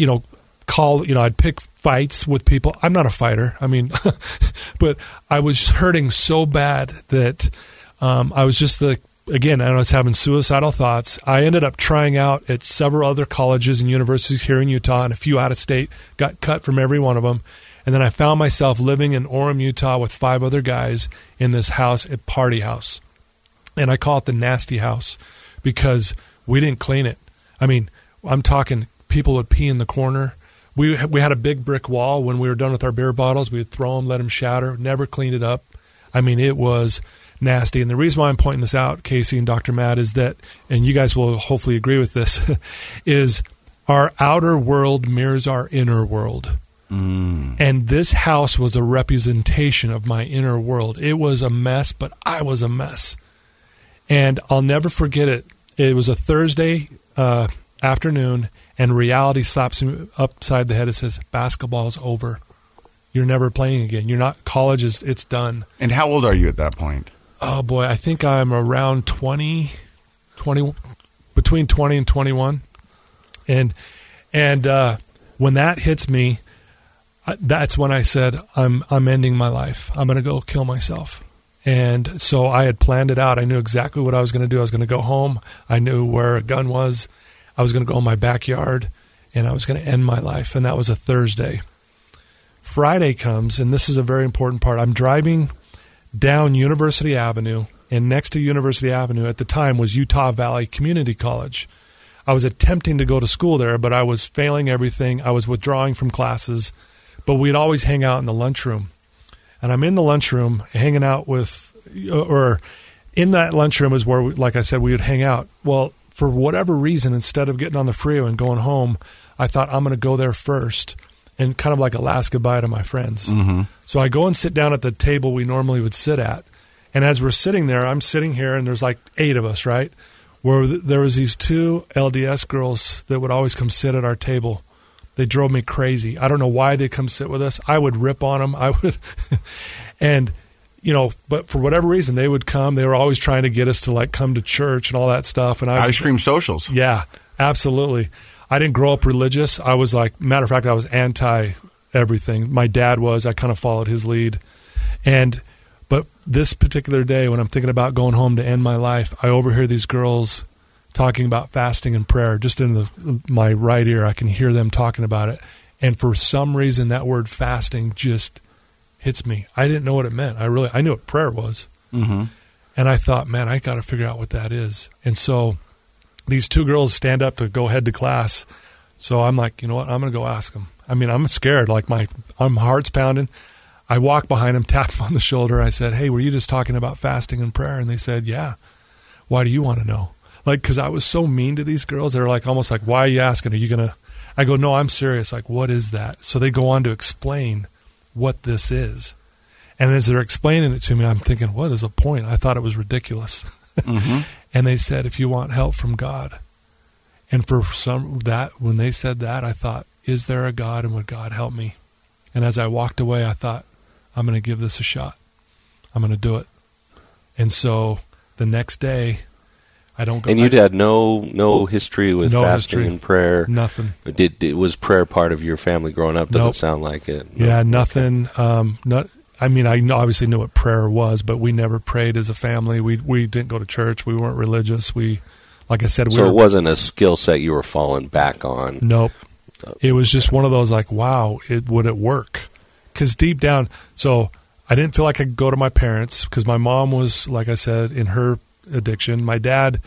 I'd pick fights with people. I'm not a fighter. I mean, but I was hurting so bad that I was just I was having suicidal thoughts. I ended up trying out at several other colleges and universities here in Utah, and a few out of state, got cut from every one of them. And then I found myself living in Orem, Utah with 5 other guys in this house, a party house. And I call it the nasty house because we didn't clean it. I mean, I'm talking people would pee in the corner. We had a big brick wall. When we were done with our beer bottles, we would throw them, let them shatter, never cleaned it up. I mean, it was nasty. And the reason why I'm pointing this out, Casey and Dr. Matt, is that, and you guys will hopefully agree with this, is our outer world mirrors our inner world. Mm. And this house was a representation of my inner world. It was a mess, but I was a mess. And I'll never forget it. It was a Thursday afternoon, and reality slaps me upside the head. It says, basketball's over. You're never playing again. You're not, college it's done. And how old are you at that point? Oh, boy, I think I'm around 20, between 20 and 21. And when that hits me, that's when I said, I'm ending my life. I'm going to go kill myself. And so I had planned it out. I knew exactly what I was going to do. I was going to go home. I knew where a gun was. I was going to go in my backyard, and I was going to end my life. And that was a Thursday. Friday comes, and this is a very important part. I'm driving down University Avenue, and next to University Avenue at the time was Utah Valley Community College. I was attempting to go to school there, but I was failing everything. I was withdrawing from classes, but we'd always hang out in the lunchroom. And I'm in the lunchroom hanging out with, or in that lunchroom is where, like I said, we would hang out. Well, for whatever reason, instead of getting on the freeway and going home, I thought I'm going to go there first and kind of like a last goodbye to my friends. Mm-hmm. So I go and sit down at the table we normally would sit at. And as we're sitting there, I'm sitting here, and there's like 8 of us, right? Where there was these 2 LDS girls that would always come sit at our table. They drove me crazy. I don't know why they'd come sit with us. I would rip on them. I would, and but for whatever reason, they would come. They were always trying to get us to like come to church and all that stuff. And ice cream socials. Yeah, absolutely. I didn't grow up religious. I was like, matter of fact, I was anti everything. My dad was. I kind of followed his lead. But this particular day, when I'm thinking about going home to end my life, I overhear these girls talking about fasting and prayer. Just in my right ear, I can hear them talking about it. And for some reason, that word fasting just hits me. I didn't know what it meant. I knew what prayer was. Mm-hmm. And I thought, man, I got to figure out what that is. And so these 2 girls stand up to go head to class. So I'm like, you know what? I'm going to go ask him. I mean, I'm scared. Like my heart's pounding. I walk behind him, tap him on the shoulder. I said, hey, were you just talking about fasting and prayer? And they said, yeah. Why do you want to know? Like, because I was so mean to these girls. They're like, almost like, why are you asking? Are you going to? I go, no, I'm serious. Like, what is that? So they go on to explain what this is. And as they're explaining it to me, I'm thinking, what is the point? I thought it was ridiculous. Mm-hmm. And they said, if you want help from God. And for when they said that, I thought, is there a God, and would God help me? And as I walked away, I thought, I'm going to give this a shot. I'm going to do it. And so the next day, I don't go. And you'd had no history with fasting and prayer? Nothing. Was prayer part of your family growing up? Doesn't sound like it. Yeah, nothing. Okay. I mean, I obviously knew what prayer was, but we never prayed as a family. We didn't go to church. We weren't religious. Like I said, it wasn't a skill set you were falling back on. Nope. It was just one of those like, wow, would it work? Because deep down, so I didn't feel like I could go to my parents because my mom was, like I said, in her addiction. My dad,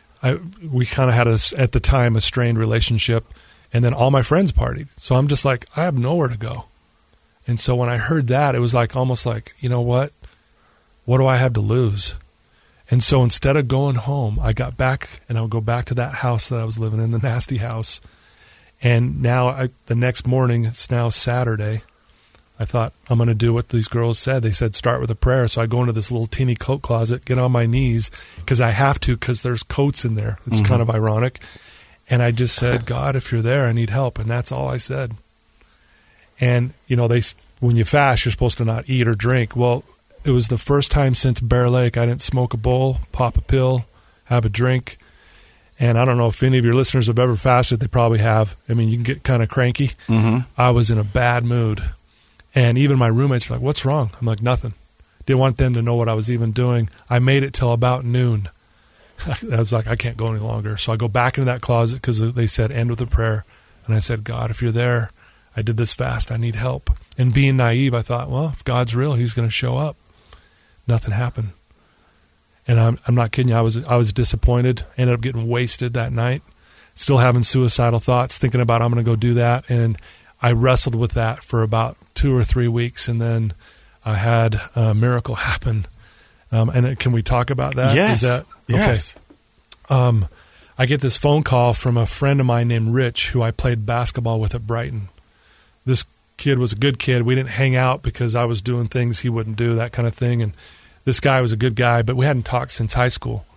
we kind of had at the time a strained relationship, and then all my friends partied. So I'm just like, I have nowhere to go. And so when I heard that, it was like almost like, you know what? What do I have to lose? And so instead of going home, I got back, and I would go back to that house that I was living in, the nasty house. And now the next morning, it's now Saturday, I thought, I'm going to do what these girls said. They said, start with a prayer. So I go into this little teeny coat closet, get on my knees, because I have to, because there's coats in there. It's kind of ironic. And I just said, God, if you're there, I need help. And that's all I said. And, you know, when you fast, you're supposed to not eat or drink. Well, it was the first time since Bear Lake I didn't smoke a bowl, pop a pill, have a drink. And I don't know if any of your listeners have ever fasted. They probably have. I mean, you can get kind of cranky. Mm-hmm. I was in a bad mood. And even my roommates were like, what's wrong? I'm like, nothing. Didn't want them to know what I was even doing. I made it till about noon. I was like, I can't go any longer. So I go back into that closet because they said end with a prayer. And I said, God, if you're there, I did this fast. I need help. And being naive, I thought, well, if God's real, he's going to show up. Nothing happened. And I'm not kidding you. I was disappointed. Ended up getting wasted that night. Still having suicidal thoughts, thinking about I'm going to go do that. And I wrestled with that for about 2 or 3 weeks. And then I had a miracle happen. And can we talk about that? Yes. Yes. Okay. I get this phone call from a friend of mine named Rich, who I played basketball with at Brighton. This kid was a good kid. We didn't hang out because I was doing things he wouldn't do, that kind of thing. And this guy was a good guy, but we hadn't talked since high school.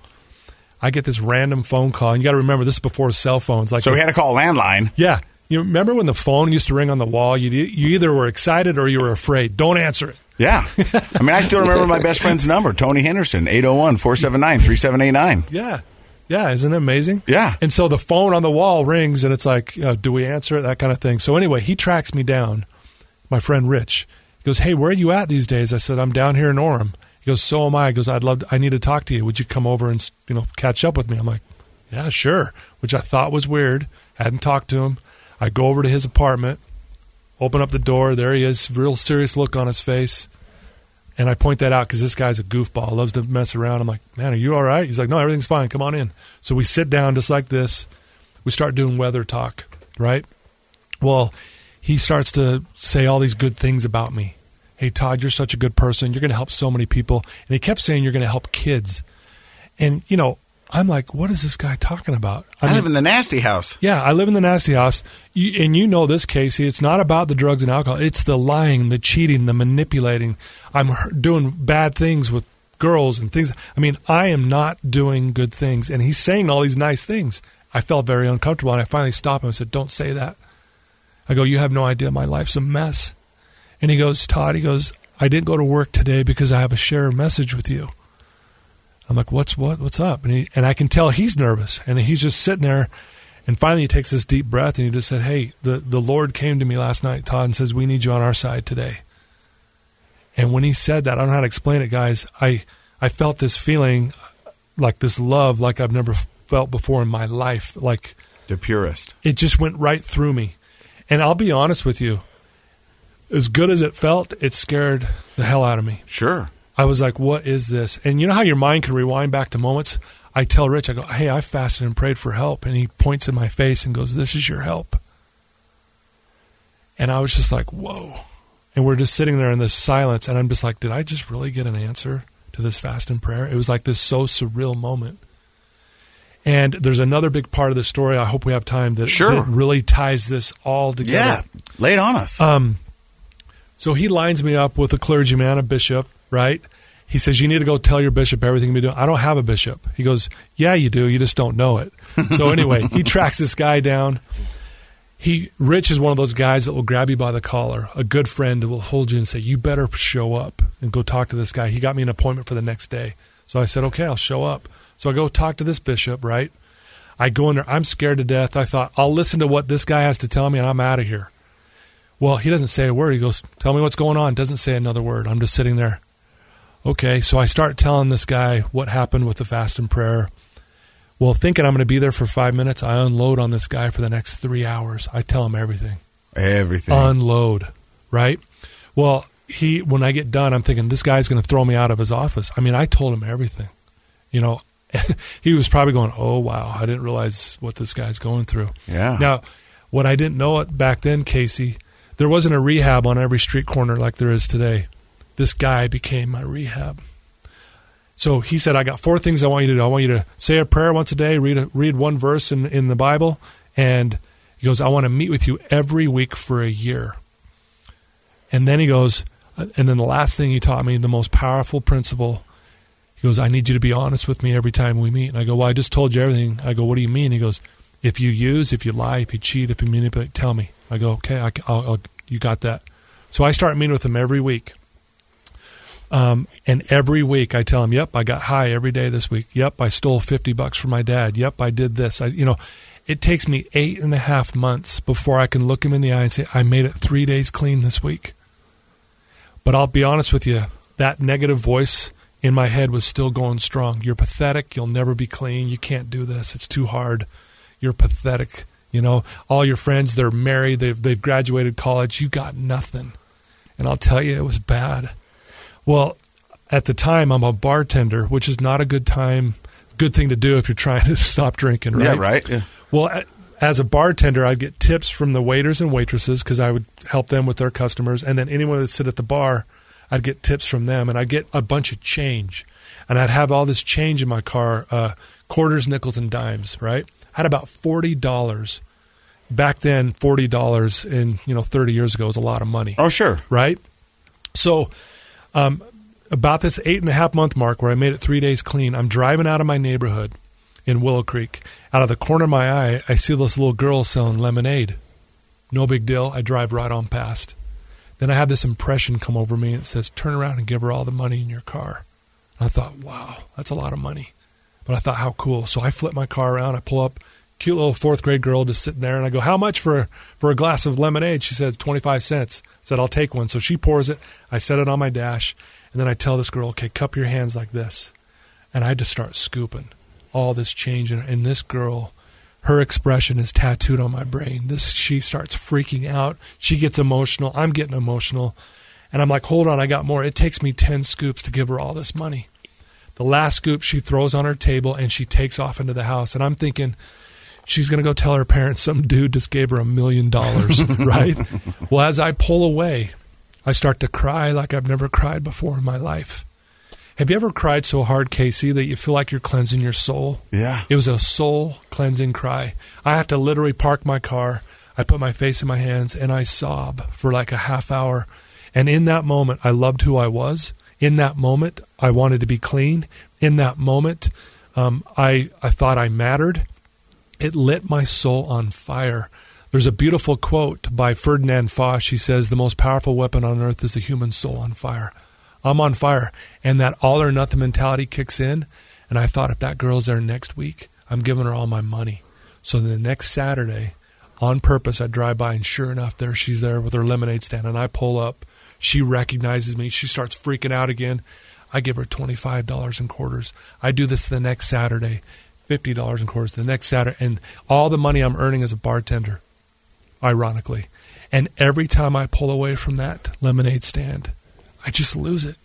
I get this random phone call, and you got to remember, this is before cell phones. So we had to call a landline. Yeah. You remember when the phone used to ring on the wall? You either were excited or you were afraid. Don't answer it. Yeah. I mean, I still remember my best friend's number, Tony Henderson, 801-479-3789. Yeah. Yeah, isn't it amazing? Yeah. And so the phone on the wall rings, and it's like, do we answer it? That kind of thing. So anyway, he tracks me down, my friend Rich. He goes, hey, where are you at these days? I said, I'm down here in Orem. He goes, so am I. He goes, I need to talk to you. Would you come over and, catch up with me? I'm like, yeah, sure, which I thought was weird. Hadn't talked to him. I go over to his apartment, open up the door. There he is, real serious look on his face. And I point that out because this guy's a goofball, loves to mess around. I'm like, man, are you all right? He's like, no, everything's fine. Come on in. So we sit down just like this. We start doing weather talk, right? Well, he starts to say all these good things about me. Hey, Todd, you're such a good person. You're going to help so many people. And he kept saying you're going to help kids. And, I'm like, what is this guy talking about? I live in the nasty house. Yeah, I live in the nasty house. And you know this, Casey. It's not about the drugs and alcohol. It's the lying, the cheating, the manipulating. I'm doing bad things with girls and things. I mean, I am not doing good things. And he's saying all these nice things. I felt very uncomfortable. And I finally stopped him and said, don't say that. I go, you have no idea. My life's a mess. And he goes, Todd, I didn't go to work today because I have a share message with you. I'm like, what's up? And I can tell he's nervous, and he's just sitting there. And finally, he takes this deep breath, and he just said, "Hey, the Lord came to me last night, Todd, and says we need you on our side today." And when he said that, I don't know how to explain it, guys. I felt this feeling, like this love, like I've never felt before in my life, like the purest. It just went right through me. And I'll be honest with you, as good as it felt, it scared the hell out of me. Sure. I was like, what is this? And you know how your mind can rewind back to moments? I tell Rich, I go, hey, I fasted and prayed for help. And he points in my face and goes, this is your help. And I was just like, whoa. And we're just sitting there in this silence, and I'm just like, did I just really get an answer to this fast and prayer? It was like this so surreal moment. And there's another big part of the story, I hope we have time, that really ties this all together. Yeah, lay it on us. So he lines me up with a clergyman, a bishop, right? He says, you need to go tell your bishop everything you're doing. I don't have a bishop. He goes, yeah, you do. You just don't know it. So anyway, he tracks this guy down. Rich is one of those guys that will grab you by the collar, a good friend that will hold you and say, you better show up and go talk to this guy. He got me an appointment for the next day. So I said, okay, I'll show up. So I go talk to this bishop, right? I go in there. I'm scared to death. I thought, I'll listen to what this guy has to tell me, and I'm out of here. Well, he doesn't say a word. He goes, tell me what's going on. Doesn't say another word. I'm just sitting there. Okay, so I start telling this guy what happened with the fast and prayer. Well, thinking I'm going to be there for 5 minutes, I unload on this guy for the next 3 hours. I tell him everything. Everything. Unload, right? Well, when I get done, I'm thinking, this guy's going to throw me out of his office. I mean, I told him everything. You know, he was probably going, oh, wow, I didn't realize what this guy's going through. Yeah. Now, what I didn't know back then, Casey, there wasn't a rehab on every street corner like there is today. This guy became my rehab. So he said, I got 4 things I want you to do. I want you to say a prayer once a day, read one verse in the Bible, and he goes, I want to meet with you every week for a year. And then he goes, and then the last thing he taught me, the most powerful principle, he goes, I need you to be honest with me every time we meet. And I go, well, I just told you everything. I go, what do you mean? He goes, if you use, if you lie, if you cheat, if you manipulate, tell me. I go, okay, you got that. So I start meeting with him every week. And every week I tell him, yep, I got high every day this week. Yep, I stole $50 from my dad. Yep, I did this. It takes me 8.5 months before I can look him in the eye and say, I made it 3 days clean this week. But I'll be honest with you, that negative voice in my head was still going strong. You're pathetic. You'll never be clean. You can't do this. It's too hard. You're pathetic. You know, all your friends, they're married. They've graduated college. You got nothing. And I'll tell you, it was bad. Well, at the time, I'm a bartender, which is not a good thing to do if you're trying to stop drinking, right? Yeah, right. Yeah. Well, as a bartender, I'd get tips from the waiters and waitresses because I would help them with their customers. And then anyone that sit at the bar, I'd get tips from them. And I'd get a bunch of change. And I'd have all this change in my car, quarters, nickels, and dimes, right? I had about $40. Back then, $40 in 30 years ago was a lot of money. Oh, sure. Right? So about this 8.5 month mark where I made it 3 days clean, I'm driving out of my neighborhood in Willow Creek. Out of the corner of my eye, I see this little girl selling lemonade. No big deal. I drive right on past. Then I have this impression come over me. It says, turn around and give her all the money in your car. And I thought, wow, that's a lot of money. But I thought, how cool. So I flip my car around. I pull up, cute little 4th grade girl just sitting there. And I go, how much for a glass of lemonade? She says, 25 cents. I said, I'll take one. So she pours it. I set it on my dash. And then I tell this girl, okay, cup your hands like this. And I just start scooping all this change. And this girl, her expression is tattooed on my brain. She starts freaking out. She gets emotional. I'm getting emotional. And I'm like, hold on, I got more. It takes me 10 scoops to give her all this money. The last scoop she throws on her table and she takes off into the house. And I'm thinking, she's going to go tell her parents some dude just gave her $1 million, right? Well, as I pull away, I start to cry like I've never cried before in my life. Have you ever cried so hard, Casey, that you feel like you're cleansing your soul? Yeah. It was a soul-cleansing cry. I have to literally park my car. I put my face in my hands, and I sob for like a half hour. And in that moment, I loved who I was. In that moment, I wanted to be clean. In that moment, I thought I mattered. It lit my soul on fire. There's a beautiful quote by Ferdinand Foch. He says, the most powerful weapon on earth is the human soul on fire. I'm on fire. And that all or nothing mentality kicks in. And I thought, if that girl's there next week, I'm giving her all my money. So the next Saturday, on purpose, I drive by, and sure enough, there she's there with her lemonade stand. And I pull up. She recognizes me. She starts freaking out again. I give her $25 in quarters. I do this the next Saturday, $50 in quarters the next Saturday. And all the money I'm earning as a bartender, ironically. And every time I pull away from that lemonade stand, I just lose it.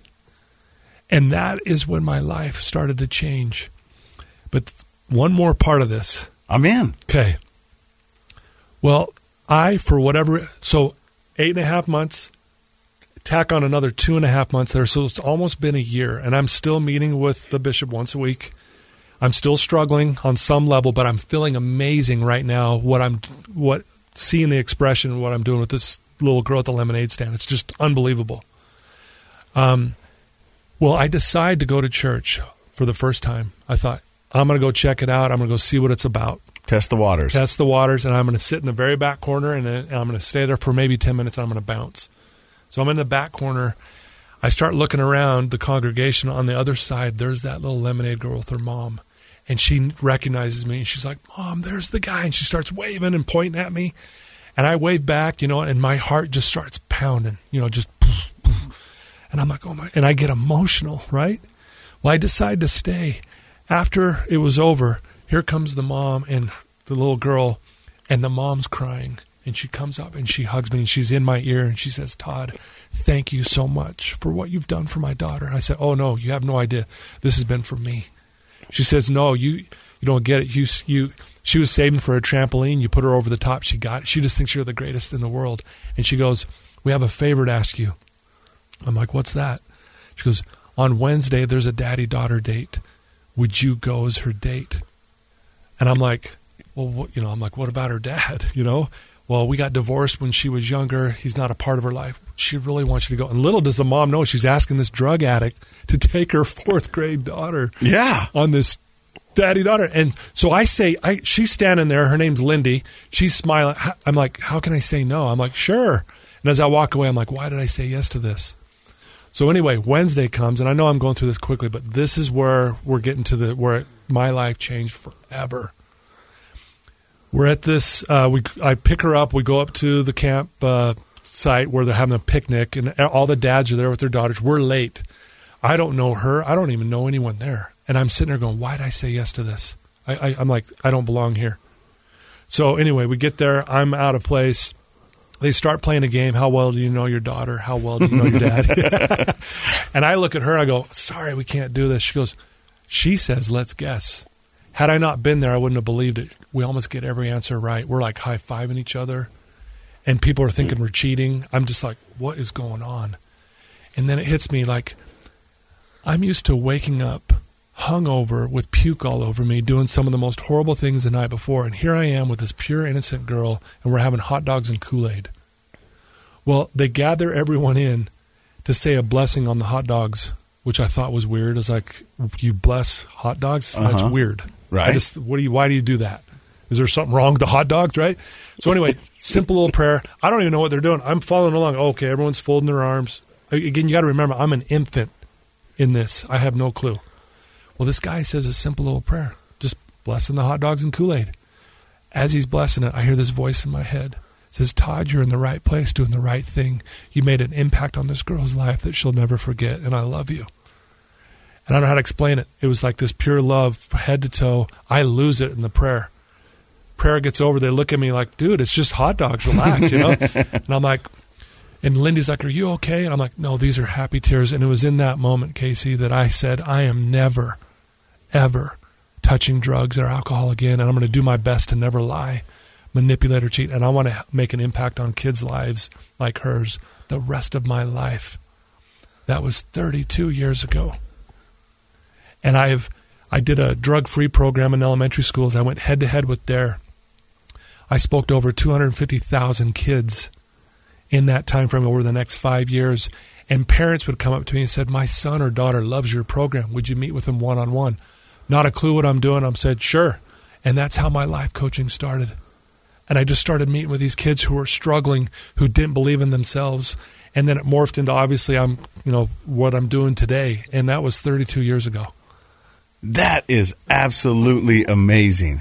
And that is when my life started to change. But one more part of this. I'm in. Okay. Well, so 8.5 months, tack on another 2.5 months there. So it's almost been a year, and I'm still meeting with the bishop once a week. I'm still struggling on some level, but I'm feeling amazing right now. Seeing the expression, what I'm doing with this little girl at the lemonade stand, it's just unbelievable. Well, I decided to go to church for the first time. I thought, I'm going to go check it out. I'm going to go see what it's about. Test the waters. And I'm going to sit in the very back corner, and I'm going to stay there for maybe 10 minutes, and I'm going to bounce. So I'm in the back corner. I start looking around the congregation. On the other side, there's that little lemonade girl with her mom. And she recognizes me, and she's like, Mom, there's the guy. And she starts waving and pointing at me. And I wave back, and my heart just starts pounding, just poof, poof. And I'm like, oh my, and I get emotional, right? Well, I decide to stay. After it was over, here comes the mom and the little girl, and the mom's crying. And she comes up and she hugs me, and she's in my ear, and she says, Todd, thank you so much for what you've done for my daughter. I said, oh, no, you have no idea. This has been for me. She says, no, you don't get it. She was saving for a trampoline. You put her over the top. She got it. She just thinks you're the greatest in the world. And she goes, we have a favor to ask you. I'm like, what's that? She goes, on Wednesday, there's a daddy-daughter date. Would you go as her date? And I'm like, well, what about her dad? Well, we got divorced when she was younger. He's not a part of her life. She really wants you to go. And little does the mom know, she's asking this drug addict to take her 4th grade daughter on this daddy-daughter. And so I say, she's standing there. Her name's Lindy. She's smiling. I'm like, how can I say no? I'm like, sure. And as I walk away, I'm like, why did I say yes to this? So anyway, Wednesday comes, and I know I'm going through this quickly, but this is where we're getting to where my life changed forever. We're at this, I pick her up. We go up to the camp site where they're having a picnic, and all the dads are there with their daughters. We're late. I don't know her. I don't even know anyone there. And I'm sitting there going, why did I say yes to this? I'm like, I don't belong here. So anyway, we get there. I'm out of place. They start playing a game. How well do you know your daughter? How well do you know your dad? And I look at her. I go, sorry, we can't do this. She says, let's guess. Had I not been there, I wouldn't have believed it. We almost get every answer right. We're like high-fiving each other, and people are thinking we're cheating. I'm just like, what is going on? And then it hits me like, I'm used to waking up hungover with puke all over me, doing some of the most horrible things the night before, and here I am with this pure, innocent girl, and we're having hot dogs and Kool-Aid. Well, they gather everyone in to say a blessing on the hot dogs, which I thought was weird. It's like, you bless hot dogs? That's weird. Right. Why do you do that? Is there something wrong with the hot dogs, right? So anyway, simple little prayer. I don't even know what they're doing. I'm following along. Okay, everyone's folding their arms. Again, you got to remember, I'm an infant in this. I have no clue. Well, this guy says a simple little prayer, just blessing the hot dogs and Kool-Aid. As he's blessing it, I hear this voice in my head. It says, Todd, you're in the right place doing the right thing. You made an impact on this girl's life that she'll never forget, and I love you. And I don't know how to explain it. It was like this pure love, head to toe. I lose it in the prayer. Prayer gets over. They look at me like, dude, it's just hot dogs. Relax, And I'm like, and Lindy's like, are you okay? And I'm like, no, these are happy tears. And it was in that moment, Casey, that I said, I am never, ever touching drugs or alcohol again. And I'm going to do my best to never lie, manipulate, or cheat. And I want to make an impact on kids' lives like hers the rest of my life. That was 32 years ago. And I did a drug-free program in elementary schools. I went head-to-head with DARE. I spoke to over 250,000 kids in that time frame over the next 5 years. And parents would come up to me and said, my son or daughter loves your program. Would you meet with them one-on-one? Not a clue what I'm doing. I said, sure. And that's how my life coaching started. And I just started meeting with these kids who were struggling, who didn't believe in themselves. And then it morphed into, obviously, what I'm doing today. And that was 32 years ago. That is absolutely amazing.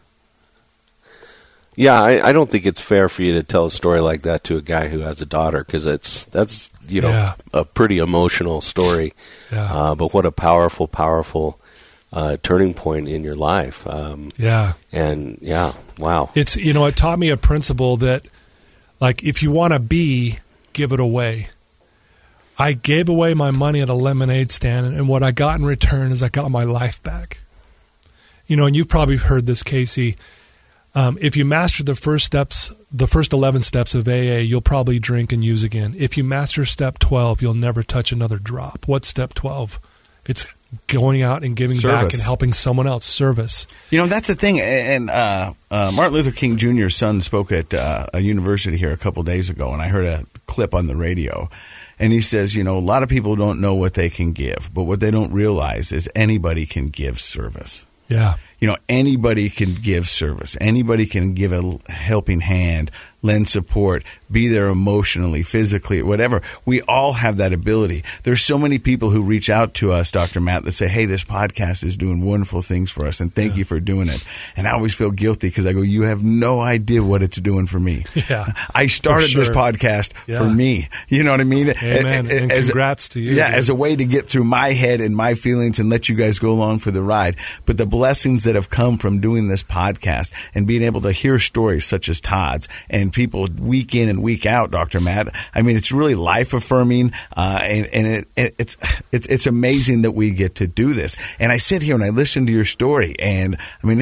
Yeah, I don't think it's fair for you to tell a story like that to a guy who has a daughter, because that's a pretty emotional story. Yeah. But what a powerful turning point in your life. And wow. It's it taught me a principle that, like, if you want to be, give it away. I gave away my money at a lemonade stand, and what I got in return is I got my life back. And you've probably heard this, Casey. If you master the first 11 steps of AA, you'll probably drink and use again. If you master step 12, you'll never touch another drop. What's step 12? It's going out and giving back and helping someone else. Service. That's the thing. And Martin Luther King Jr.'s son spoke at a university here a couple days ago, and I heard a clip on the radio. And he says, a lot of people don't know what they can give, but what they don't realize is anybody can give service. Yeah. Anybody can give service. Anybody can give a helping hand, lend support, be there emotionally, physically, whatever. We all have that ability. There's so many people who reach out to us, Dr. Matt, that say, hey, this podcast is doing wonderful things for us, and thank you for doing it. And I always feel guilty because I go, you have no idea what it's doing for me. Yeah, I started this podcast for me. You know what I mean? Amen. And congrats to you. Yeah, as a way to get through my head and my feelings and let you guys go along for the ride. But the blessings that have come from doing this podcast and being able to hear stories such as Todd's and people week in and week out, Dr. Matt, it's really life affirming, and it's amazing that we get to do this. And I sit here and I listen to your story, and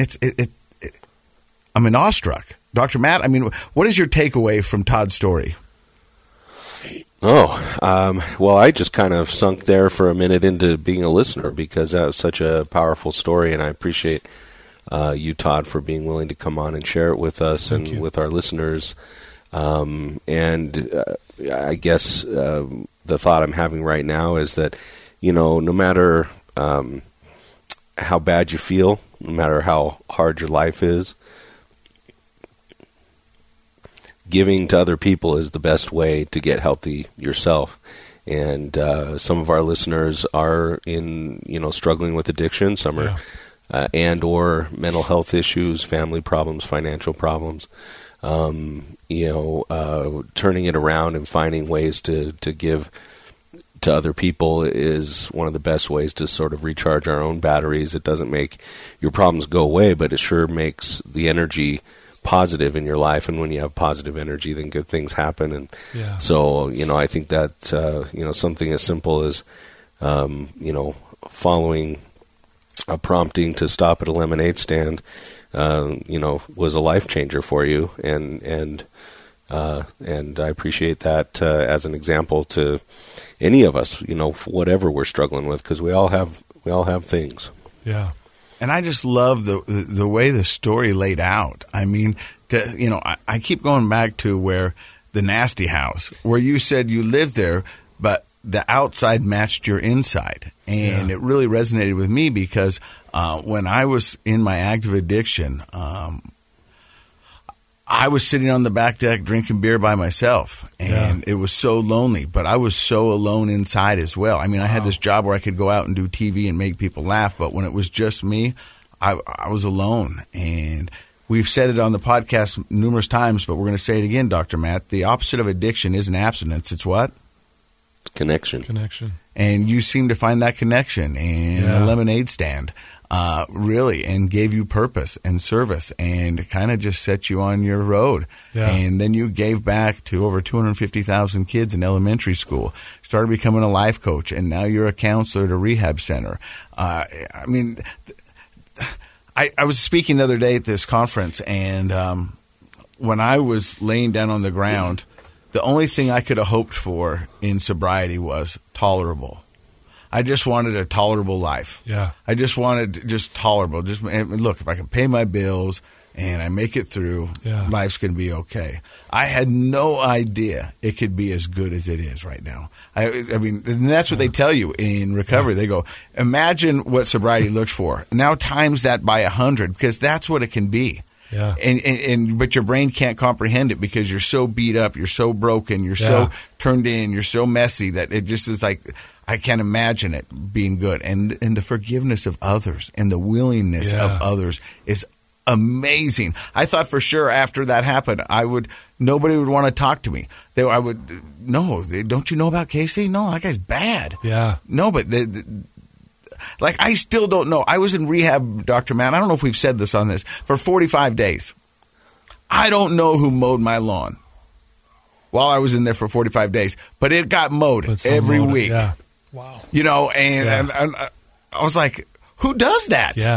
I'm awestruck, Dr. Matt. What is your takeaway from Todd's story? Well, I just kind of sunk there for a minute into being a listener because that was such a powerful story, and I appreciate you, Todd, for being willing to come on and share it with us with our listeners. I guess the thought I'm having right now is that, no matter how bad you feel, no matter how hard your life is, giving to other people is the best way to get healthy yourself. And some of our listeners are struggling with addiction. Some are and or mental health issues, family problems, financial problems. Turning it around and finding ways to give to other people is one of the best ways to sort of recharge our own batteries. It doesn't make your problems go away, but it sure makes the energy positive in your life. And when you have positive energy, then good things happen. And so, I think that, something as simple as, following a prompting to stop at a lemonade stand, was a life changer for you. And I appreciate that as an example to any of us, whatever we're struggling with, because we all have things. Yeah. And I just love the way the story laid out. I keep going back to where the nasty house, where you said you lived there, but the outside matched your inside. And it really resonated with me because when I was in my active addiction, I was sitting on the back deck drinking beer by myself, and it was so lonely, but I was so alone inside as well. I had this job where I could go out and do TV and make people laugh, but when it was just me, I was alone. And we've said it on the podcast numerous times, but we're going to say it again, Dr. Matt. The opposite of addiction isn't abstinence. It's what? Connection. And you seem to find that connection in a lemonade stand. Really, and gave you purpose and service and kind of just set you on your road. Yeah. And then you gave back to over 250,000 kids in elementary school, started becoming a life coach, and now you're a counselor at a rehab center. I was speaking the other day at this conference, and when I was laying down on the ground, the only thing I could have hoped for in sobriety was tolerable. I just wanted a tolerable life. Yeah. I just wanted just tolerable. Just look, if I can pay my bills and I make it through, life's going to be okay. I had no idea it could be as good as it is right now. And that's what they tell you in recovery. They go, imagine what sobriety looks for. Now times that by 100, because that's what it can be. Yeah. But your brain can't comprehend it because you're so beat up, you're so broken, you're so turned in, you're so messy that it just is like, I can't imagine it being good. And the forgiveness of others and the willingness of others is amazing. I thought for sure after that happened, nobody would want to talk to me. Don't you know about Casey? No, that guy's bad. Yeah. No, but I still don't know. I was in rehab, Dr. Matt. I don't know if we've said this on this, for 45 days. I don't know who mowed my lawn while I was in there for 45 days, but it got mowed every week. Yeah. Wow. And I was like, who does that? Yeah.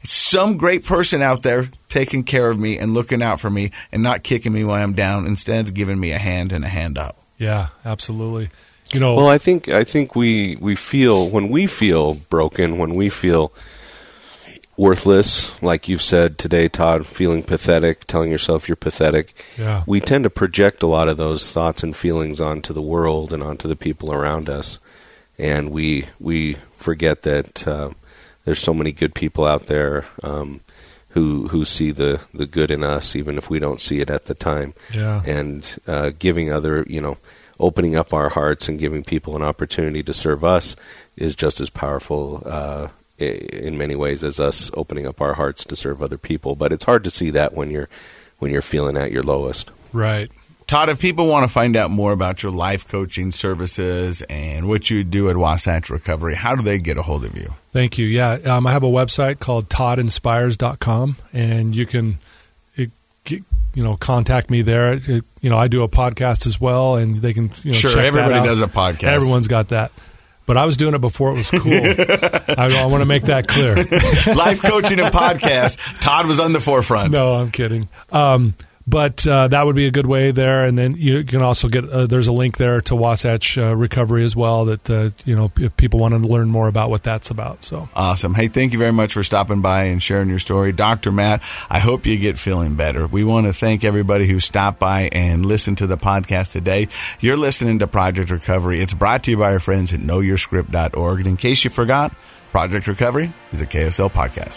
some great person out there taking care of me and looking out for me and not kicking me while I'm down, instead of giving me a hand and a hand up. Yeah, absolutely. Well, I think we feel, when we feel broken, when we feel worthless, like you've said today, Todd, feeling pathetic, telling yourself you're pathetic, we tend to project a lot of those thoughts and feelings onto the world and onto the people around us. And we forget that there's so many good people out there who see the good in us, even if we don't see it at the time. Yeah. And giving other, opening up our hearts and giving people an opportunity to serve us is just as powerful in many ways as us opening up our hearts to serve other people. But it's hard to see that when you're feeling at your lowest. Right. Todd, if people want to find out more about your life coaching services and what you do at Wasatch Recovery, how do they get a hold of you? Thank you. Yeah, I have a website called toddinspires.com, and you can contact me there. I do a podcast as well, and they can sure, check everybody that out. does a podcast. Everyone's got that. But I was doing it before it was cool. I want to make that clear. Life coaching and podcast. Todd was on the forefront. No, I'm kidding. But that would be a good way there. And then you can also get, there's a link there to Wasatch Recovery as well that, if people want to learn more about what that's about. So awesome. Hey, thank you very much for stopping by and sharing your story. Dr. Matt, I hope you get feeling better. We want to thank everybody who stopped by and listened to the podcast today. You're listening to Project Recovery. It's brought to you by our friends at KnowYourScript.org. And in case you forgot, Project Recovery is a KSL podcast.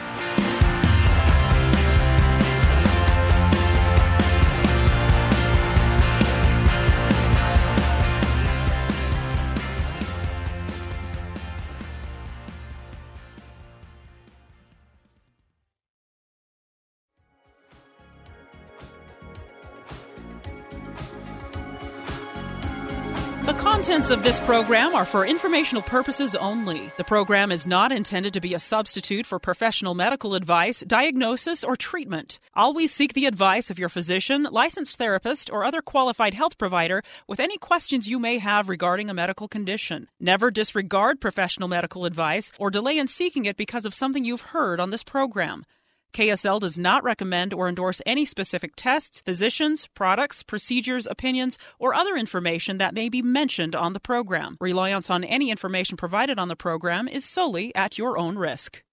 The contents of this program are for informational purposes only. The program is not intended to be a substitute for professional medical advice, diagnosis, or treatment. Always seek the advice of your physician, licensed therapist, or other qualified health provider with any questions you may have regarding a medical condition. Never disregard professional medical advice or delay in seeking it because of something you've heard on this program. KSL does not recommend or endorse any specific tests, physicians, products, procedures, opinions, or other information that may be mentioned on the program. Reliance on any information provided on the program is solely at your own risk.